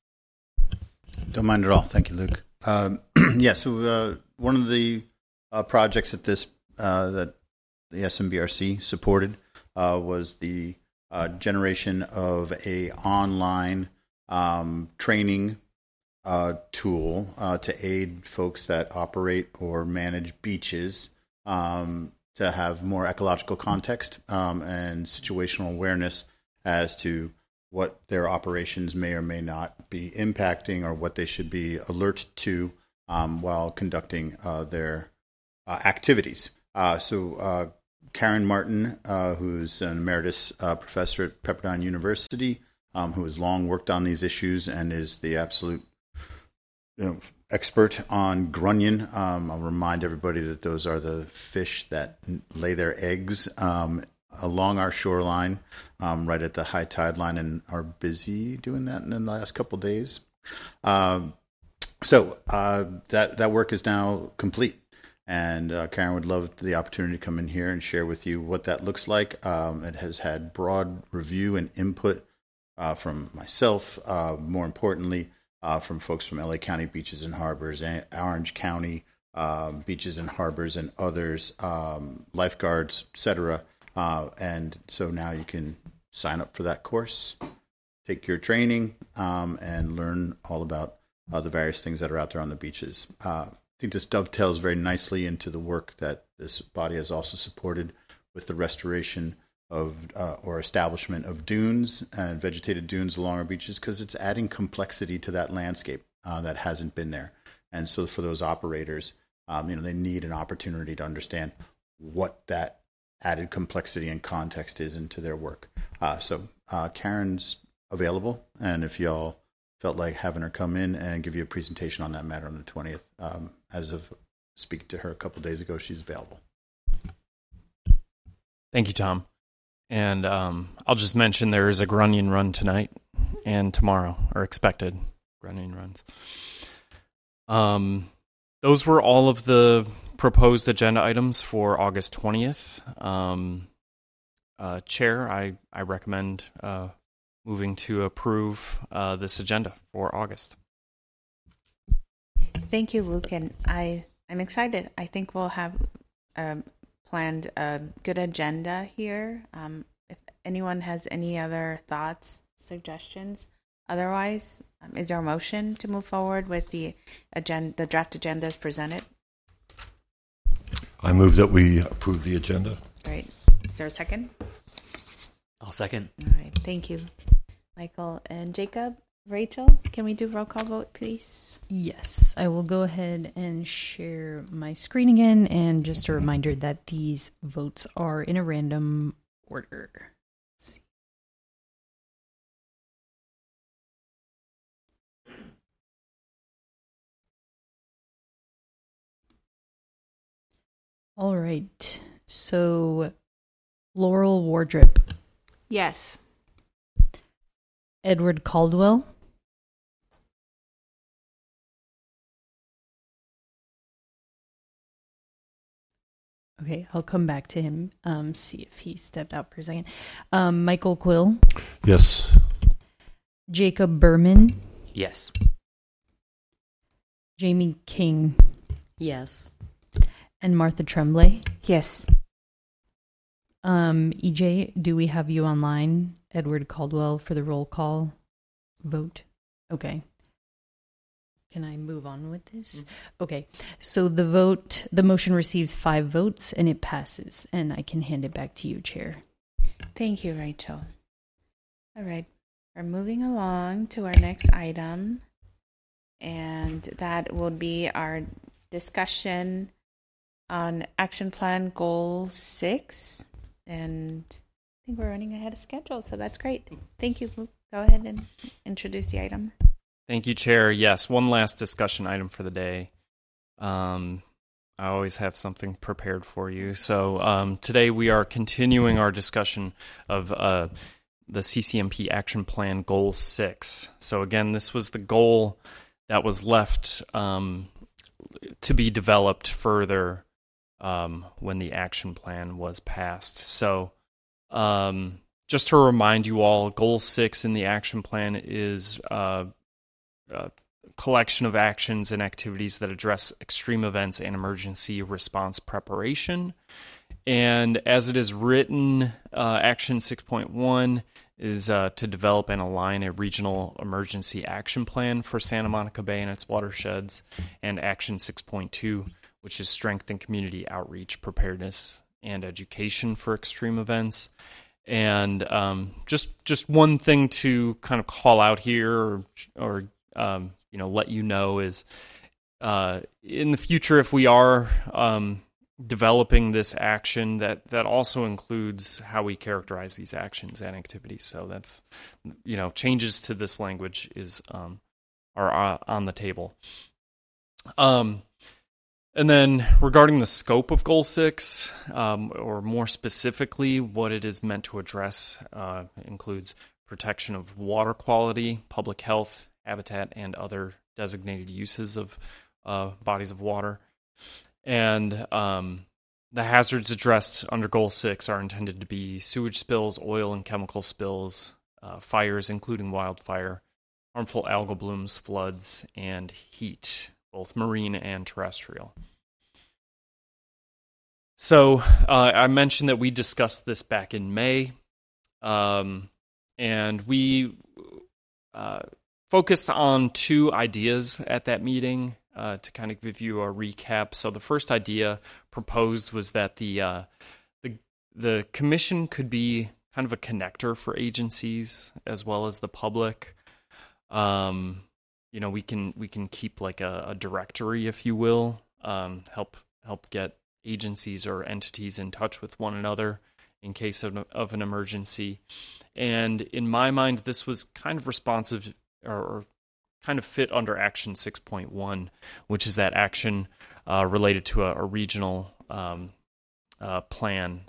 Don't mind at all. Thank you, Luke. Um, yeah, so uh, one of the uh, projects that this uh, that the S M B R C supported uh, was the uh, generation of a online um, training Uh, tool uh, to aid folks that operate or manage beaches um, to have more ecological context um, and situational awareness as to what their operations may or may not be impacting or what they should be alert to um, while conducting uh, their uh, activities. Uh, so uh, Karen Martin, uh, who's an emeritus uh, professor at Pepperdine University, um, who has long worked on these issues and is the absolute You know, expert on grunion. Um, I'll remind everybody that those are the fish that lay their eggs um, along our shoreline, um, right at the high tide line, and are busy doing that in the last couple of days. Um, so uh, that that work is now complete, And uh, Karen would love the opportunity to come in here and share with you what that looks like. Um, it has had broad review and input uh, from myself, uh, more importantly, uh, from folks from L A County Beaches and Harbors, and Orange County um, Beaches and Harbors, and others, um, lifeguards, et cetera. Uh, and so now you can sign up for that course, take your training, um, and learn all about uh, the various things that are out there on the beaches. Uh, I think this dovetails very nicely into the work that this body has also supported with the restoration of uh, or establishment of dunes and vegetated dunes along our beaches, because it's adding complexity to that landscape uh, that hasn't been there. And so for those operators, um, you know, they need an opportunity to understand what that added complexity and context is into their work. Uh, so uh, Karen's available, and if y'all felt like having her come in and give you a presentation on that matter on the twentieth. Um, as of speaking to her a couple days ago, she's available. Thank you, Tom. And um, I'll just mention there is a Grunion run tonight and tomorrow, or expected Grunion runs. Um, those were all of the proposed agenda items for August twentieth. Um, uh, Chair, I, I recommend uh, moving to approve uh, this agenda for August. Thank you, Luke, and I, I'm excited. I think we'll have um, planned a good agenda here. Um, if anyone has any other thoughts, suggestions, otherwise, um, is there a motion to move forward with the agenda, the draft agenda as presented? I move that we approve the agenda. All right. Is there a second? I'll second. All right. Thank you, Michael and Jacob. Rachel, can we do roll call vote, please? Yes, I will go ahead and share my screen again. And just a reminder that these votes are in a random order. Let's see. All right. So, Laurel Wardrip. Yes. Edward Caldwell. Okay, I'll come back to him, um, see if he stepped out for a second. Um, Michael Quill. Yes. Jacob Berman. Yes. Jamie King. Yes. And Martha Tremblay. Yes. Um, E J, do we have you online, Edward Caldwell, for the roll call vote? Okay. Can I move on with this? Mm-hmm. Okay. So the vote, the motion receives five votes and it passes. And I can hand it back to you, Chair. Thank you, Rachel. All right. We're moving along to our next item. And that will be our discussion on Action Plan Goal six. And I think we're running ahead of schedule, so that's great. Thank you. Go ahead and introduce the item. Thank you, Chair. Yes, one last discussion item for the day. Um, I always have something prepared for you. So um, today we are continuing our discussion of uh, the C C M P Action Plan Goal six. So again, this was the goal that was left um, to be developed further um, when the action plan was passed. So um, just to remind you all, Goal six in the action plan is uh, a collection of actions and activities that address extreme events and emergency response preparation. And as it is written, uh, Action six point one is uh, to develop and align a regional emergency action plan for Santa Monica Bay and its watersheds, and Action six point two, which is strengthen community outreach, preparedness, and education for extreme events. And um, just just one thing to kind of call out here, or, or um, you know, let you know is uh, in the future, if we are um, developing this action, that that also includes how we characterize these actions and activities. So that's, you know, changes to this language is um, are uh, on the table. Um, and then regarding the scope of Goal six, um, or more specifically, what it is meant to address, uh, includes protection of water quality, public health, habitat, and other designated uses of uh, bodies of water, And um, the hazards addressed under Goal six are intended to be sewage spills, oil and chemical spills, uh, fires, including wildfire, harmful algal blooms, floods, and heat, both marine and terrestrial. So uh, I mentioned that we discussed this back in May, um, and we uh, focused on two ideas at that meeting uh, to kind of give you a recap. So the first idea proposed was that the uh, the the commission could be kind of a connector for agencies as well as the public. Um, you know, we can we can keep like a, a directory, if you will, um, help help get agencies or entities in touch with one another in case of, of an emergency. And in my mind, this was kind of responsive or, or kind of fit under Action six point one, which is that action uh, related to a, a regional um, uh, plan.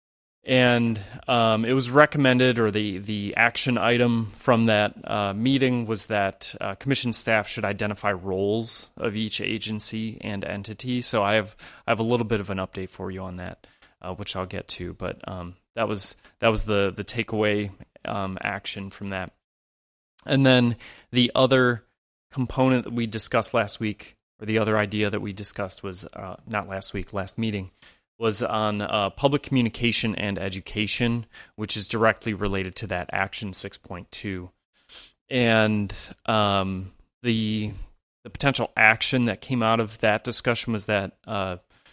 And um, it was recommended, or the, the action item from that uh, meeting was that uh, commission staff should identify roles of each agency and entity. So I have I have a little bit of an update for you on that, uh, which I'll get to. But um, that was that was the the takeaway um, action from that. And then the other component that we discussed last week, or the other idea that we discussed was uh, not last week, last meeting, was on uh, public communication and education, which is directly related to that Action six point two. And um, the the potential action that came out of that discussion was that uh,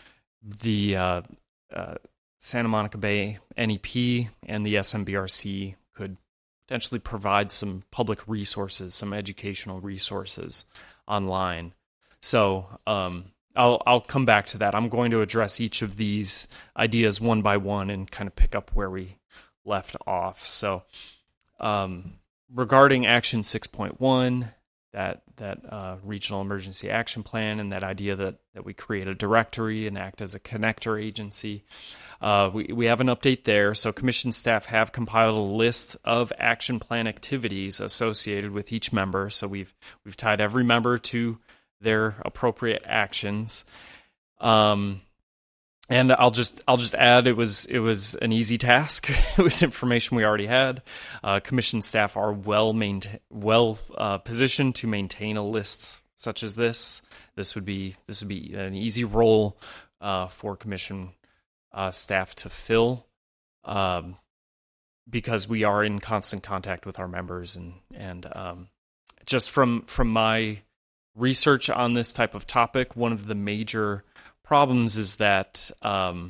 the uh, uh, Santa Monica Bay N E P and the S M B R C could potentially provide some public resources, some educational resources online. So um, I'll I'll come back to that. I'm going to address each of these ideas one by one and kind of pick up where we left off. So um, regarding Action six point one, that that uh, regional emergency action plan, and that idea that, that we create a directory and act as a connector agency, uh, we, we have an update there. So commission staff have compiled a list of action plan activities associated with each member. So we've we've tied every member to their appropriate actions. Um, and I'll just I'll just add it was it was an easy task. It was information we already had. Uh, commission staff are well maintain, well uh, positioned to maintain a list such as this. This would be this would be an easy role uh, for commission uh, staff to fill, um, because we are in constant contact with our members, and and um, just from from my research on this type of topic, one of the major problems is that um,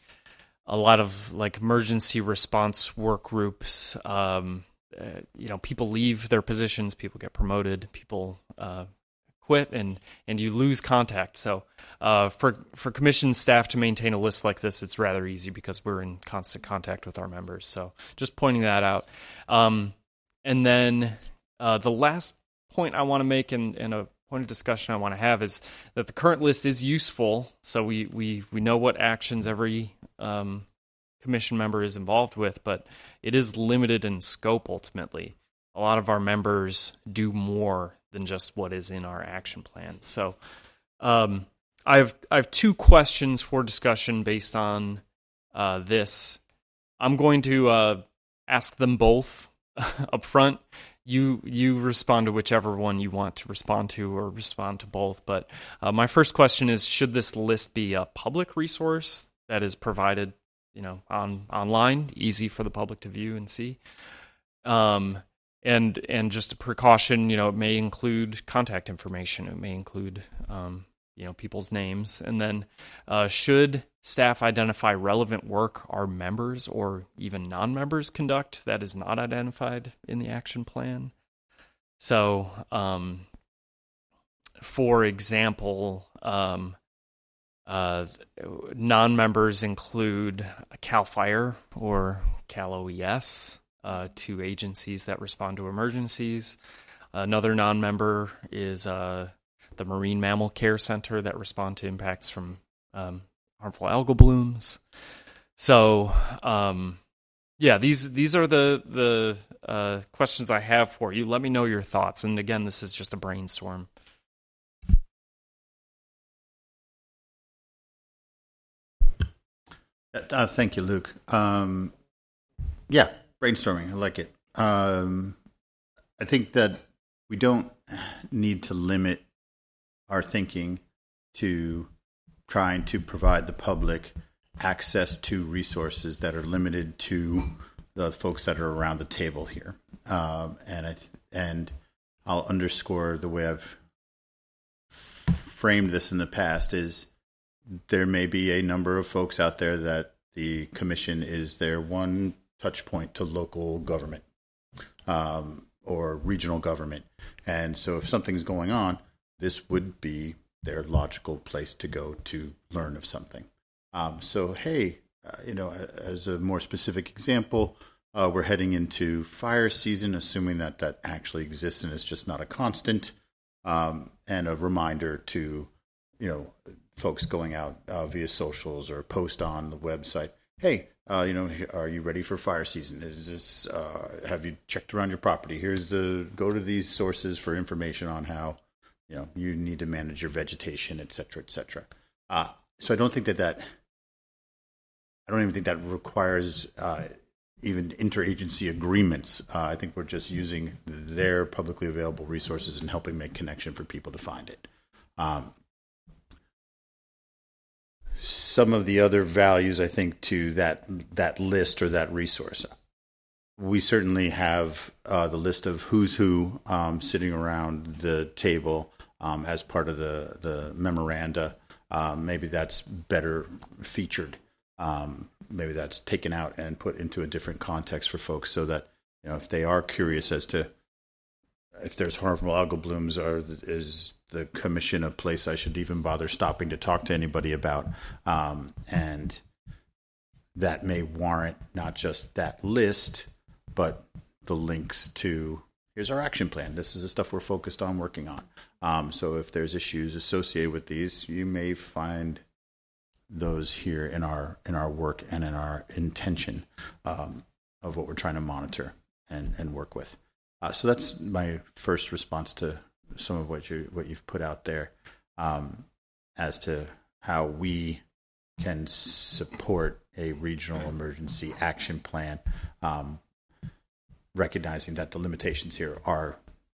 a lot of like emergency response work groups, um, uh, you know, people leave their positions, people get promoted, people uh, quit, and and you lose contact. So uh, for for commission staff to maintain a list like this, it's rather easy because we're in constant contact with our members. So just pointing that out. Um, and then uh, the last point I want to make in, in a point of discussion I want to have is that the current list is useful. So we we, we know what actions every um, commission member is involved with, but it is limited in scope ultimately. A lot of our members do more than just what is in our action plan. So um, I have I have two questions for discussion based on uh, this. I'm going to uh, ask them both up front. You you respond to whichever one you want to respond to, or respond to both. But uh, my first question is: should this list be a public resource that is provided, you know, on online, easy for the public to view and see? Um, and and just a precaution, you know, it may include contact information. It may include um, you know, people's names. And then uh, should staff identify relevant work our members or even non-members conduct that is not identified in the action plan? So, um, for example, um, uh, non-members include CAL FIRE or Cal O E S, uh, two agencies that respond to emergencies. Another non-member is uh, the Marine Mammal Care Center that respond to impacts from um, harmful algal blooms. So, um, yeah, these these are the the uh, questions I have for you. Let me know your thoughts. And again, this is just a brainstorm. Uh, thank you, Luke. Um, yeah, brainstorming. I like it. Um, I think that we don't need to limit our thinking to trying to provide the public access to resources that are limited to the folks that are around the table here. Um, and I th- and I'll underscore the way I've f- framed this in the past is there may be a number of folks out there that the commission is their one touch point to local government um, or regional government. And so if something's going on, this would be their logical place to go to learn of something. Um, so, hey, uh, you know, as a more specific example, uh, we're heading into fire season, assuming that that actually exists and is just not a constant, um, and a reminder to, you know, folks going out uh, via socials or post on the website. Hey, uh, you know, are you ready for fire season? Is this? Uh, have you checked around your property? Here's the go to these sources for information on how, you know, you need to manage your vegetation, et cetera, et cetera. Uh, so I don't think that that. I don't even think that requires uh, even interagency agreements. Uh, I think we're just using their publicly available resources and helping make connection for people to find it. Um, some of the other values, I think, to that that list or that resource. We certainly have uh, the list of who's who um, sitting around the table um, as part of the, the memoranda. Um, maybe that's better featured. Um, maybe that's taken out and put into a different context for folks so that, you know, if they are curious as to if there's harmful algal blooms, or is the commission a place I should even bother stopping to talk to anybody about? Um, and that may warrant not just that list, but the links to, here's our action plan. This is the stuff we're focused on working on. Um, so if there's issues associated with these, you may find those here in our in our work and in our intention um, of what we're trying to monitor and, and work with. Uh, so that's my first response to some of what you what you've put out there um, as to how we can support a regional emergency action plan, um, recognizing that the limitations here are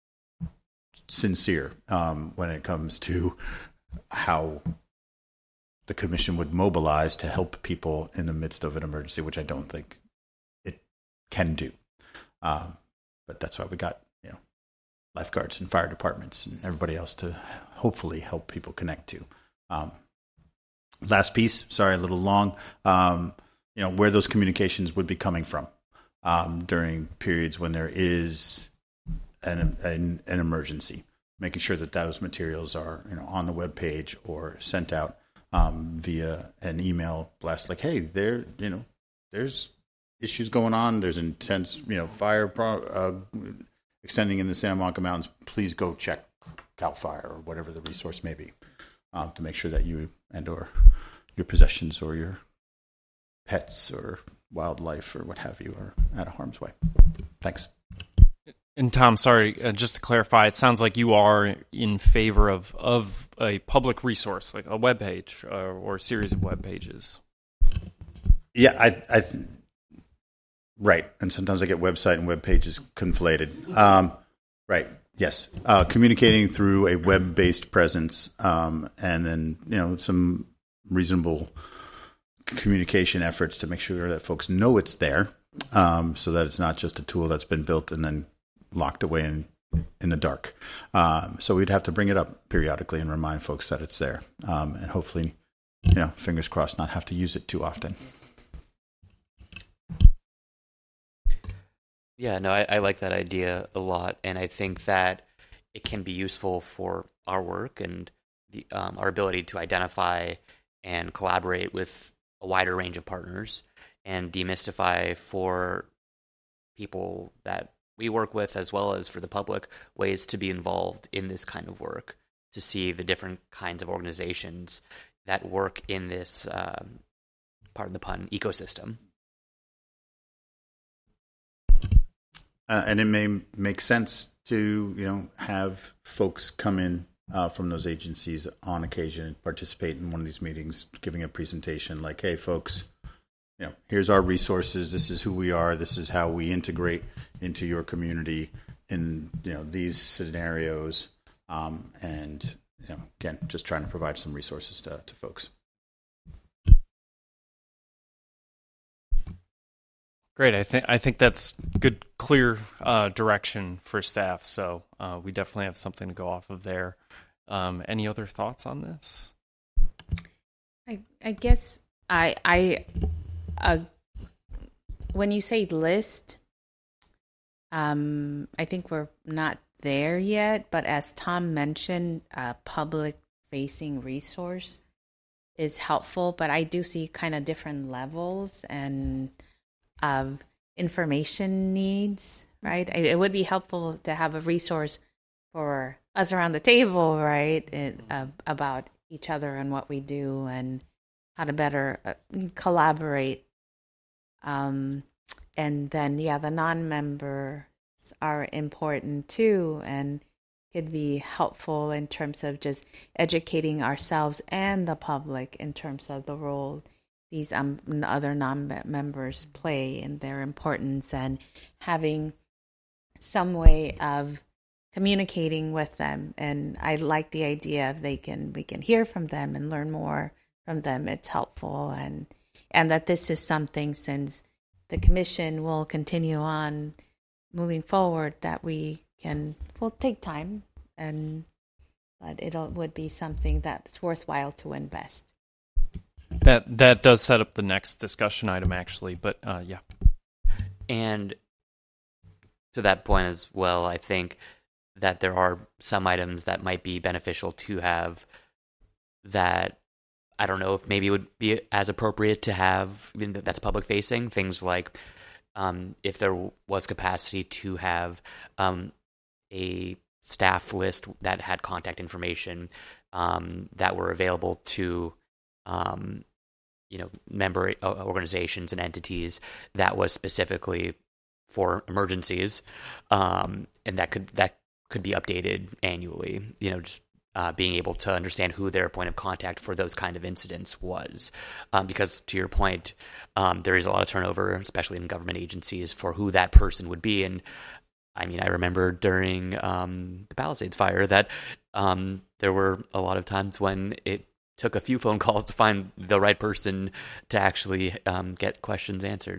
sincere um, when it comes to how the commission would mobilize to help people in the midst of an emergency, which I don't think it can do. Um, but that's why we got, you know, lifeguards and fire departments and everybody else to hopefully help people connect to. Um, last piece, sorry, a little long, um, you know, where those communications would be coming from um, during periods when there is an, an, an emergency, making sure that those materials are, you know, on the web page or sent out Um, via an email blast, like, hey, there, you know, there's issues going on. There's intense, you know, fire pro- uh, extending in the Santa Monica Mountains. Please go check CAL FIRE or whatever the resource may be um, to make sure that you and or your possessions or your pets or wildlife or what have you are out of harm's way. Thanks. And Tom, sorry, uh, just to clarify, it sounds like you are in favor of, of a public resource, like a web page uh, or a series of web pages. Yeah, I, I, right. And sometimes I get website and web pages conflated. Um, right. Yes. Uh, communicating through a web-based presence, um, and then, you know, some reasonable communication efforts to make sure that folks know it's there, um, so that it's not just a tool that's been built and then locked away in in the dark. Um, so we'd have to bring it up periodically and remind folks that it's there, um, and hopefully, you know, fingers crossed, not have to use it too often. Yeah, no, I, I like that idea a lot, and I think that it can be useful for our work and the, um, our ability to identify and collaborate with a wider range of partners and demystify for people that we work with, as well as for the public, ways to be involved in this kind of work, to see the different kinds of organizations that work in this, um, pardon the pun, ecosystem. Uh, and it may make sense to, you know, have folks come in uh, from those agencies on occasion and participate in one of these meetings, giving a presentation like, hey, folks, you know, here's our resources. This is who we are. This is how we integrate into your community in, you know, these scenarios. Um, and, you know, again, just trying to provide some resources to, to folks. Great. I think I think that's good, clear uh, direction for staff. So uh, we definitely have something to go off of there. Um, any other thoughts on this? I I guess I I uh, when you say list, um, I think we're not there yet. But as Tom mentioned, a public-facing resource is helpful. But I do see kind of different levels and of information needs, right? It would be helpful to have a resource for us around the table, right, it, uh, about each other and what we do and how to better uh, collaborate. Um, and then, yeah, the non-members are important too and could be helpful in terms of just educating ourselves and the public in terms of the role these um, other non-members play and their importance, and having some way of communicating with them. And I like the idea of they can we can hear from them and learn more from them. It's helpful, and and that this is something, since the commission will continue on moving forward, that we can will take time, and but it would be something that's worthwhile to invest. That that does set up the next discussion item, actually, but uh, yeah. And to that point as well, I think that there are some items that might be beneficial to have that I don't know if maybe it would be as appropriate to have that's public facing. Things like um, if there was capacity to have um, a staff list that had contact information um, that were available to Um, you know, member organizations and entities that was specifically for emergencies, um, and that could that could be updated annually. You know, just uh, being able to understand who their point of contact for those kind of incidents was, um, because to your point, um, there is a lot of turnover, especially in government agencies, for who that person would be. And I mean, I remember during um, the Palisades fire that um, there were a lot of times when it took a few phone calls to find the right person to actually um, get questions answered.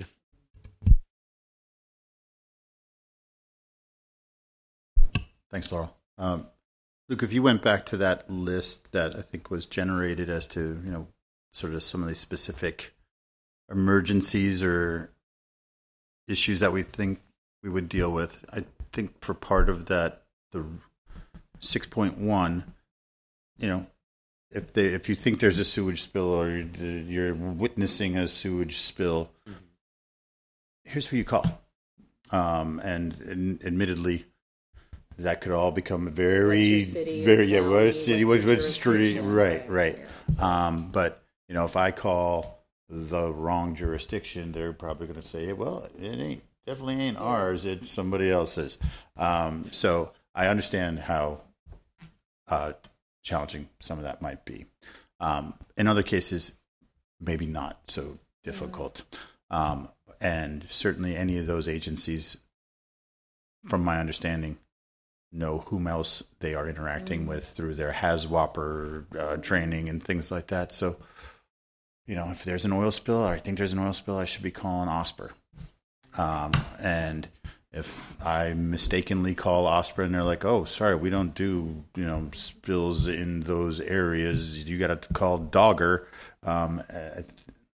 Thanks, Laurel. Um, Luke, if you went back to that list that I think was generated as to, you know, sort of some of these specific emergencies or issues that we think we would deal with, I think for part of that, the six point one, you know, If they, if you think there's a sewage spill or you're, you're witnessing a sewage spill, mm-hmm. here's who you call. Um, and, and admittedly, that could all become very, city, very yeah, what city, what, what street, right, right. Um, but you know, if I call the wrong jurisdiction, they're probably going to say, well, it ain't definitely ain't ours. It's somebody else's. Um, so I understand how. Uh, challenging some of that might be. Um, in other cases, maybe not so difficult. Um, and certainly any of those agencies, from my understanding, know whom else they are interacting mm-hmm. with through their HAZWOPER uh, training and things like that. So, you know, if there's an oil spill, or I think there's an oil spill, I should be calling OSPR. Um, and if I mistakenly call OSPR and they're like, oh, sorry, we don't do, you know, spills in those areas, you got to call Dogger. Um, at,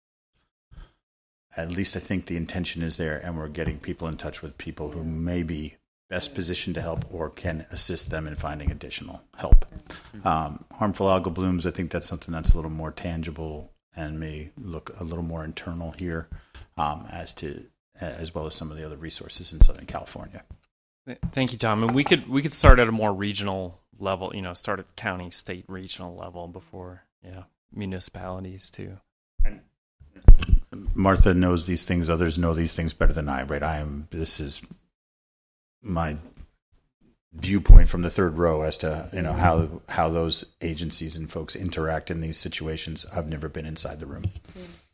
at least I think the intention is there, and we're getting people in touch with people who may be best positioned to help or can assist them in finding additional help. Um, harmful algal blooms, I think that's something that's a little more tangible and may look a little more internal here, um, as to as well as some of the other resources in Southern California. Thank you, Tom. And we could we could start at a more regional level, you know, start at county, state, regional level before, yeah, municipalities too. And Martha knows these things; others know these things better than I. Right? I am. This is my viewpoint from the third row as to, you know, how how those agencies and folks interact in these situations. I've never been inside the room.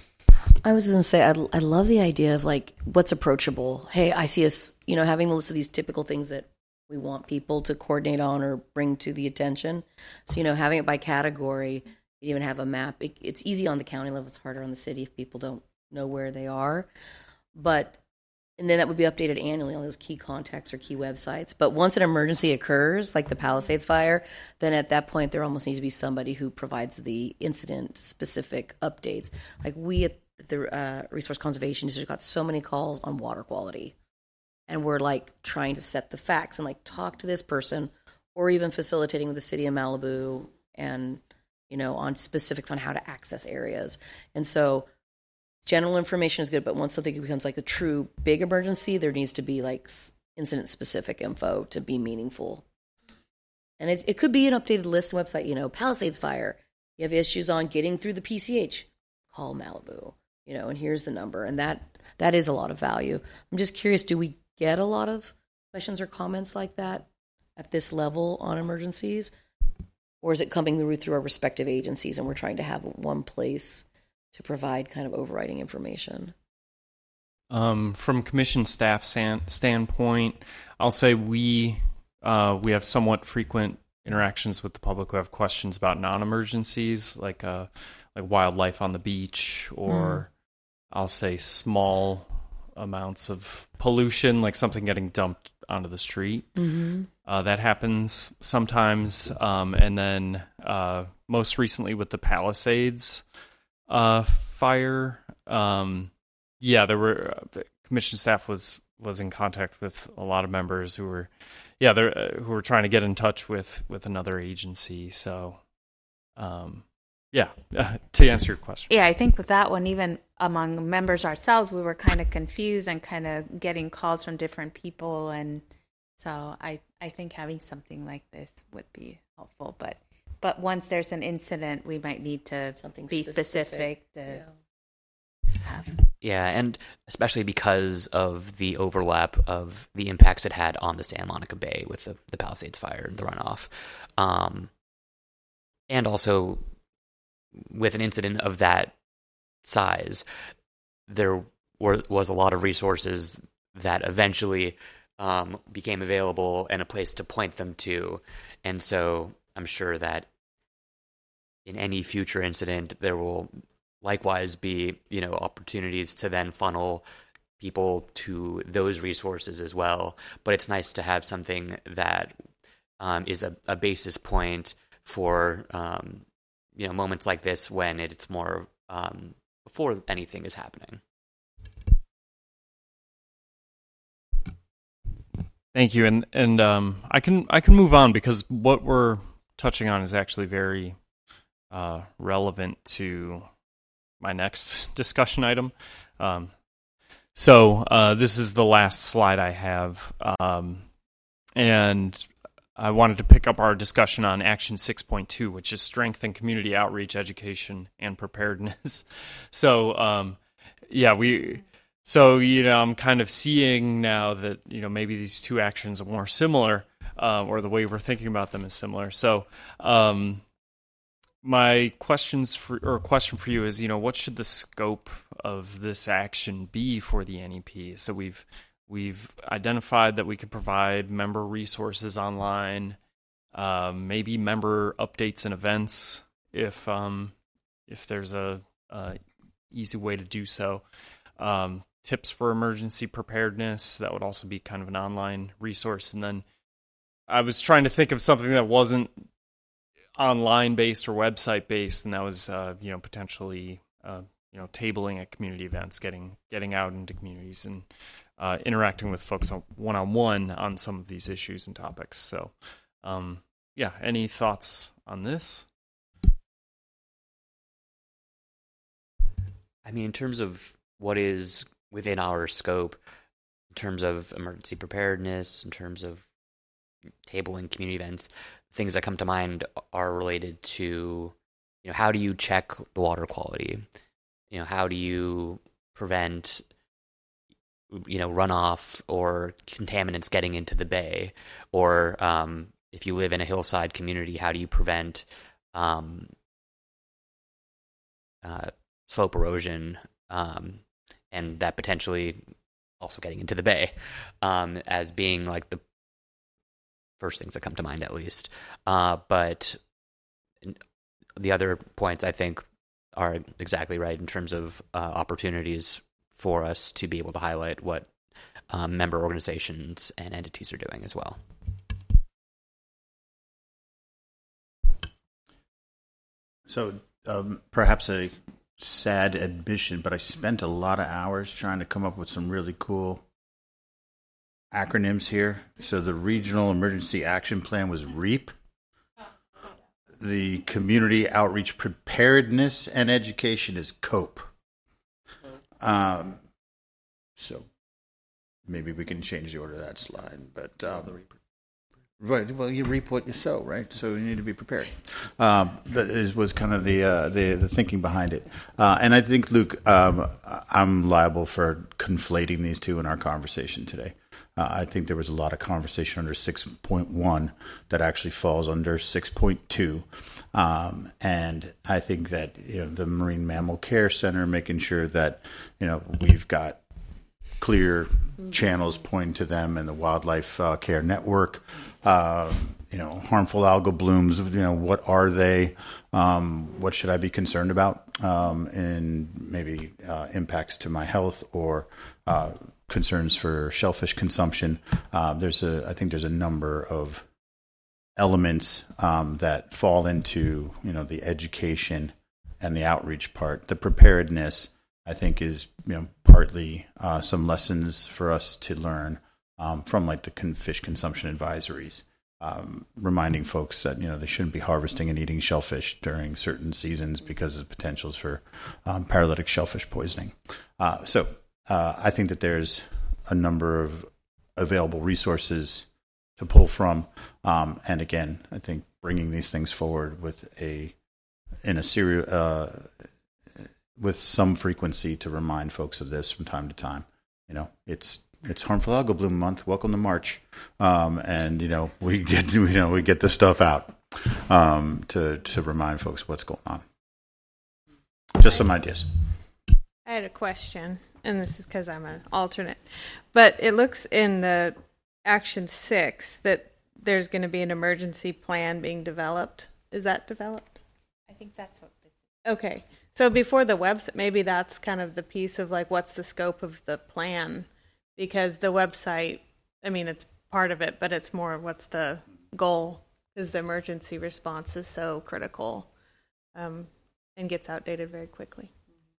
I was going to say, I, I love the idea of like what's approachable. Hey, I see us, you know, having the list of these typical things that we want people to coordinate on or bring to the attention. So, you know, having it by category, you even have a map. It, it's easy on the county level. It's harder on the city if people don't know where they are. But, and then that would be updated annually on those key contacts or key websites. But once an emergency occurs, like the Palisades fire, then at that point there almost needs to be somebody who provides the incident-specific updates. Like we at the uh, Resource Conservation District got so many calls on water quality. And we're like trying to set the facts and like talk to this person, or even facilitating with the city of Malibu and, you know, on specifics on how to access areas. And so general information is good, but once something becomes like a true big emergency, there needs to be like incident specific info to be meaningful. And it, it could be an updated list website, you know, Palisades fire. You have issues on getting through the P C H, call Malibu, you know, and here's the number. And that that is a lot of value. I'm just curious, do we get a lot of questions or comments like that at this level on emergencies? Or is it coming through through our respective agencies and we're trying to have one place to provide kind of overriding information? Um, from commission staff san- standpoint, I'll say we uh, we have somewhat frequent interactions with the public who have questions about non-emergencies, like uh, like wildlife on the beach, or mm. I'll say small amounts of pollution, like something getting dumped onto the street. Mm-hmm. Uh, that happens sometimes, um, and then uh, most recently with the Palisades uh, fire. Um, yeah, there were uh, commission staff was was in contact with a lot of members who were, yeah, they uh, who were trying to get in touch with with another agency. So, um, yeah, to answer your question. Yeah, I think with that one, even among members ourselves, we were kind of confused and kind of getting calls from different people, and so I I think having something like this would be helpful. But but once there's an incident, we might need to something be specific, specific to yeah. have. Yeah, and especially because of the overlap of the impacts it had on the Santa Monica Bay with the, the Palisades fire, the runoff, um, and also with an incident of that size, there were was a lot of resources that eventually um, became available and a place to point them to, and so I'm sure that in any future incident there will likewise be, you know, opportunities to then funnel people to those resources as well. But it's nice to have something that um, is a, a basis point for um, you know, moments like this when it's more um, before anything is happening. Thank you, and and um, I can I can move on because what we're touching on is actually very uh, relevant to my next discussion item. Um, so uh, this is the last slide I have, um, and I wanted to pick up our discussion on Action six point two, which is strengthen community outreach, education, and preparedness. So, um, yeah, we. So, you know, I'm kind of seeing now that, you know, maybe these two actions are more similar, uh, or the way we're thinking about them is similar. So, um, my questions for or question for you is, you know, what should the scope of this action be for the N E P? So we've we've identified that we could provide member resources online, um, maybe member updates and events if um, if there's a, a easy way to do so. Um, tips for emergency preparedness, that would also be kind of an online resource. And then I was trying to think of something that wasn't online based or website based, and that was uh, you know potentially uh, you know tabling at community events, getting getting out into communities and uh, interacting with folks one on one on some of these issues and topics. So um, yeah, any thoughts on this? I mean, in terms of what is within our scope, in terms of emergency preparedness, in terms of tabling community events, things that come to mind are related to, you know, how do you check the water quality? You know, how do you prevent, you know, runoff or contaminants getting into the bay? Or um, if you live in a hillside community, how do you prevent um, uh, slope erosion um, and that potentially also getting into the Bay um, as being like the first things that come to mind, at least. Uh, but the other points I think are exactly right in terms of uh, opportunities for us to be able to highlight what um, member organizations and entities are doing as well. So um, perhaps a sad admission, but I spent a lot of hours trying to come up with some really cool acronyms here. So the Regional Emergency Action Plan was REAP. The Community Outreach Preparedness and Education is COPE. Um, so maybe we can change the order of that slide. But um, right, well, you reap what you sow, right? So you need to be prepared. Um, that is, was kind of the, uh, the the thinking behind it. Uh, and I think, Luke, um, I'm liable for conflating these two in our conversation today. Uh, I think there was a lot of conversation under six point one that actually falls under six point two. Um, and I think that, you know, the Marine Mammal Care Center, making sure that, you know, we've got clear channels pointing to them, and the Wildlife uh, Care Network, uh, you know, harmful algal blooms, you know, what are they? Um, what should I be concerned about? Um, and maybe uh, impacts to my health or uh, concerns for shellfish consumption. Uh, there's a, I think there's a number of elements um, that fall into, you know, the education and the outreach part. The preparedness, I think, is, you know, partly uh, some lessons for us to learn um, from like the con- fish consumption advisories, um, reminding folks that, you know, they shouldn't be harvesting and eating shellfish during certain seasons because of potentials for um, paralytic shellfish poisoning. Uh, so uh, I think that there's a number of available resources to pull from, um, and again, I think bringing these things forward with a in a serious. Uh, with some frequency to remind folks of this from time to time. You know, it's it's harmful algal bloom month. Welcome to March, um, and you know we get you know we get the stuff out um, to to remind folks what's going on. Just some ideas. I had a question, and this is because I'm an alternate, but it looks in the action six that there's going to be an emergency plan being developed. Is that developed? I think that's what this is. Okay. So before the website, maybe that's kind of the piece of like, what's the scope of the plan? Because the website, I mean, it's part of it, but it's more what's the goal? Because the emergency response is so critical um, and gets outdated very quickly.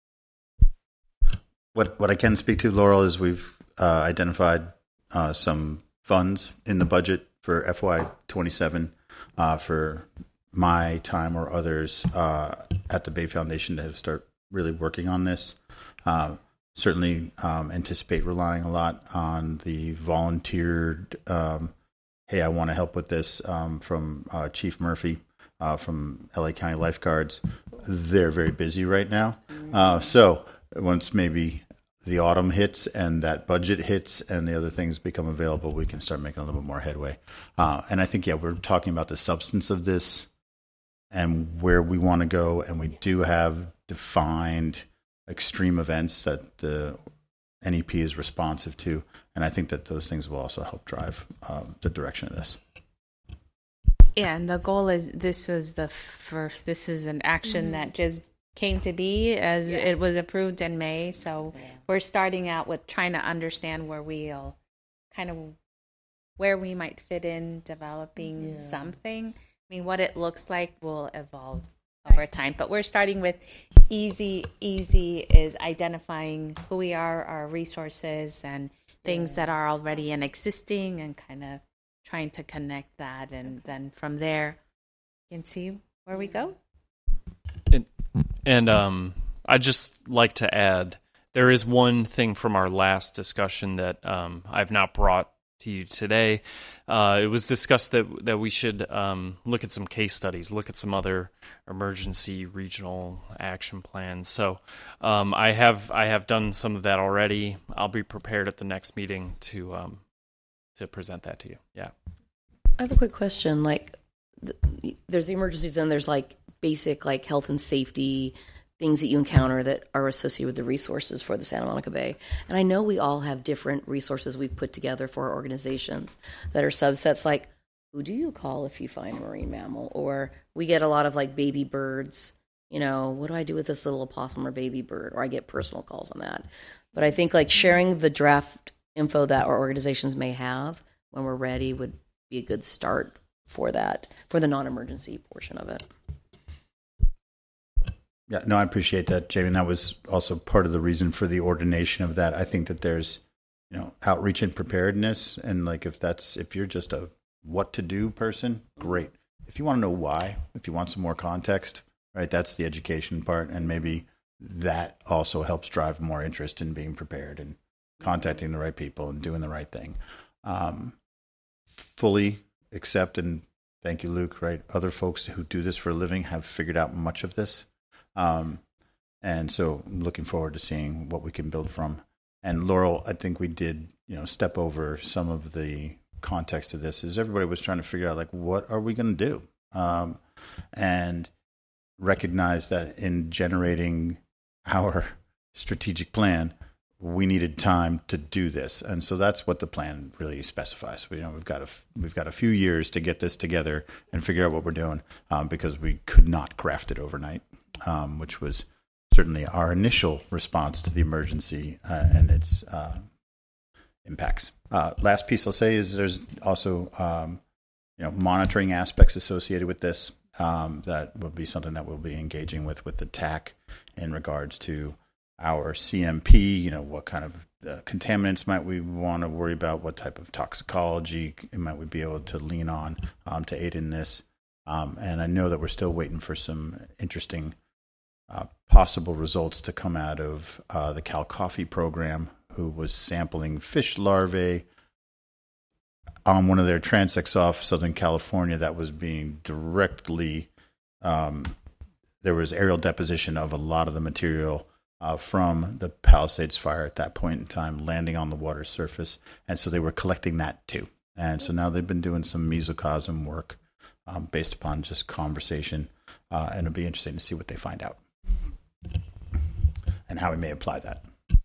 What what I can speak to, Laurel, is we've uh, identified uh, some funds in the budget for F Y twenty-seven uh, for my time or others uh, at the Bay Foundation to start really working on this. Uh, certainly um, anticipate relying a lot on the volunteered, um, hey, I want to help with this um, from uh, Chief Murphy uh, from L A County Lifeguards. They're very busy right now. Uh, so once maybe the autumn hits and that budget hits and the other things become available, we can start making a little bit more headway. Uh, and I think, yeah, we're talking about the substance of this and where we want to go, and we do have defined extreme events that the N E P is responsive to, and I think that those things will also help drive uh, the direction of this. Yeah, and the goal is this was the first, this is an action mm-hmm. that just came to be as yeah. it was approved in May, so yeah. we're starting out with trying to understand where we'll kind of, where we might fit in developing yeah. something. I mean, what it looks like will evolve over time, but we're starting with easy. Easy is identifying who we are, our resources, and things yeah. that are already in existing, and kind of trying to connect that, and then from there, you can see where we go. And, and um, I'd just like to add, there is one thing from our last discussion that um, I've not brought to you today. Uh, it was discussed that that we should um, look at some case studies, look at some other emergency regional action plans. So um, I have I have done some of that already. I'll be prepared at the next meeting to um, to present that to you. Yeah. I have a quick question. Like, th- there's the emergencies, and there's like basic like health and safety things that you encounter that are associated with the resources for the Santa Monica Bay. And I know we all have different resources we've put together for our organizations that are subsets, like who do you call if you find a marine mammal? Or we get a lot of like baby birds. You know, what do I do with this little opossum or baby bird? Or I get personal calls on that. But I think like sharing the draft info that our organizations may have when we're ready would be a good start for that, for the non-emergency portion of it. Yeah, no, I appreciate that, Jamie. And that was also part of the reason for the ordination of that. I think that there's, you know, outreach and preparedness. And like, if that's, if you're just a what to do person, great. If you want to know why, if you want some more context, right, that's the education part. And maybe that also helps drive more interest in being prepared and contacting the right people and doing the right thing. Um, fully accept and thank you, Luke, right? Other folks who do this for a living have figured out much of this. Um, and so I'm looking forward to seeing what we can build from. And Laurel, I think we did, you know, step over some of the context of this. Is everybody was trying to figure out, like, what are we going to do? Um, and recognize that in generating our strategic plan, we needed time to do this. And so that's what the plan really specifies. We, you know, we've got a, we've got a few years to get this together and figure out what we're doing, um, because we could not craft it overnight. Um, which was certainly our initial response to the emergency uh, and its uh, impacts. Uh, last piece I'll say is there's also um, you know, monitoring aspects associated with this. Um, that will be something that we'll be engaging with with the T A C in regards to our C M P. You know, what kind of uh, contaminants might we want to worry about? What type of toxicology might we be able to lean on um, to aid in this? Um, and I know that we're still waiting for some interesting Uh, possible results to come out of uh, the Cal Coffee program, who was sampling fish larvae on one of their transects off Southern California that was being directly, um, there was aerial deposition of a lot of the material uh, from the Palisades fire at that point in time landing on the water surface. And so they were collecting that too. And so now they've been doing some mesocosm work um, based upon just conversation. Uh, and it'll be interesting to see what they find out and how we may apply that.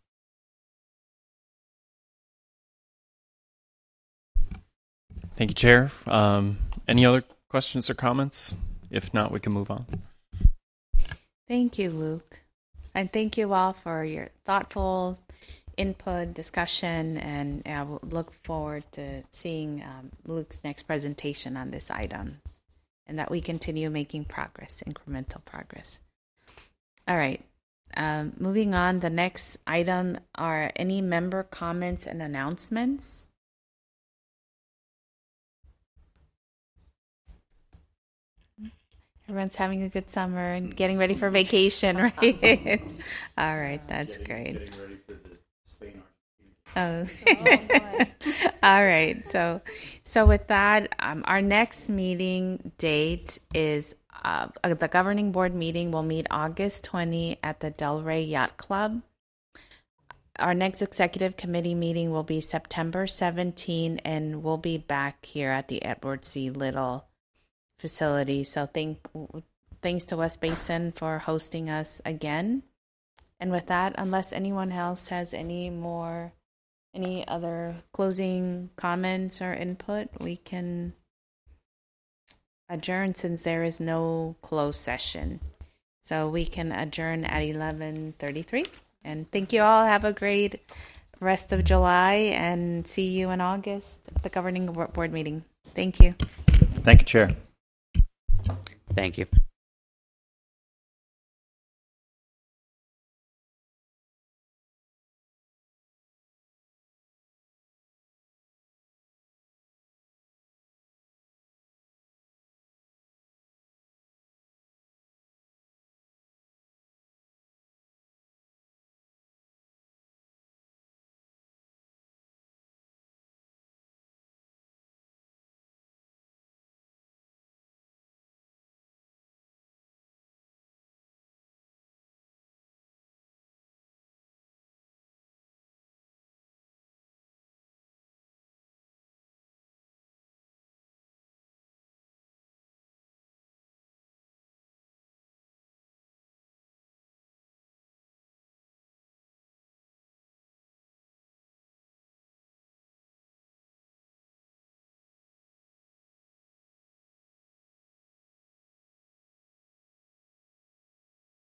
Thank you, Chair. Um, any other questions or comments? If not, we can move on. Thank you, Luke. And thank you all for your thoughtful input, discussion, and I will look forward to seeing um, Luke's next presentation on this item, and that we continue making progress, incremental progress. All right. Um, moving on, the next item are any member comments and announcements. Everyone's having a good summer and getting ready for vacation, right? All right, that's great. Getting ready for the Spain. Oh, all right. So, so with that, um, our next meeting date is uh, the governing board meeting will meet August twentieth at the Delray Yacht Club. Our next executive committee meeting will be September seventeenth, and we'll be back here at the Edward C. Little facility. So, thank thanks to West Basin for hosting us again. And with that, unless anyone else has any more. Any other closing comments or input, we can adjourn since there is no closed session. So we can adjourn at eleven thirty-three. And thank you all. Have a great rest of July and see you in August at the governing board meeting. Thank you. Thank you, Chair. Thank you.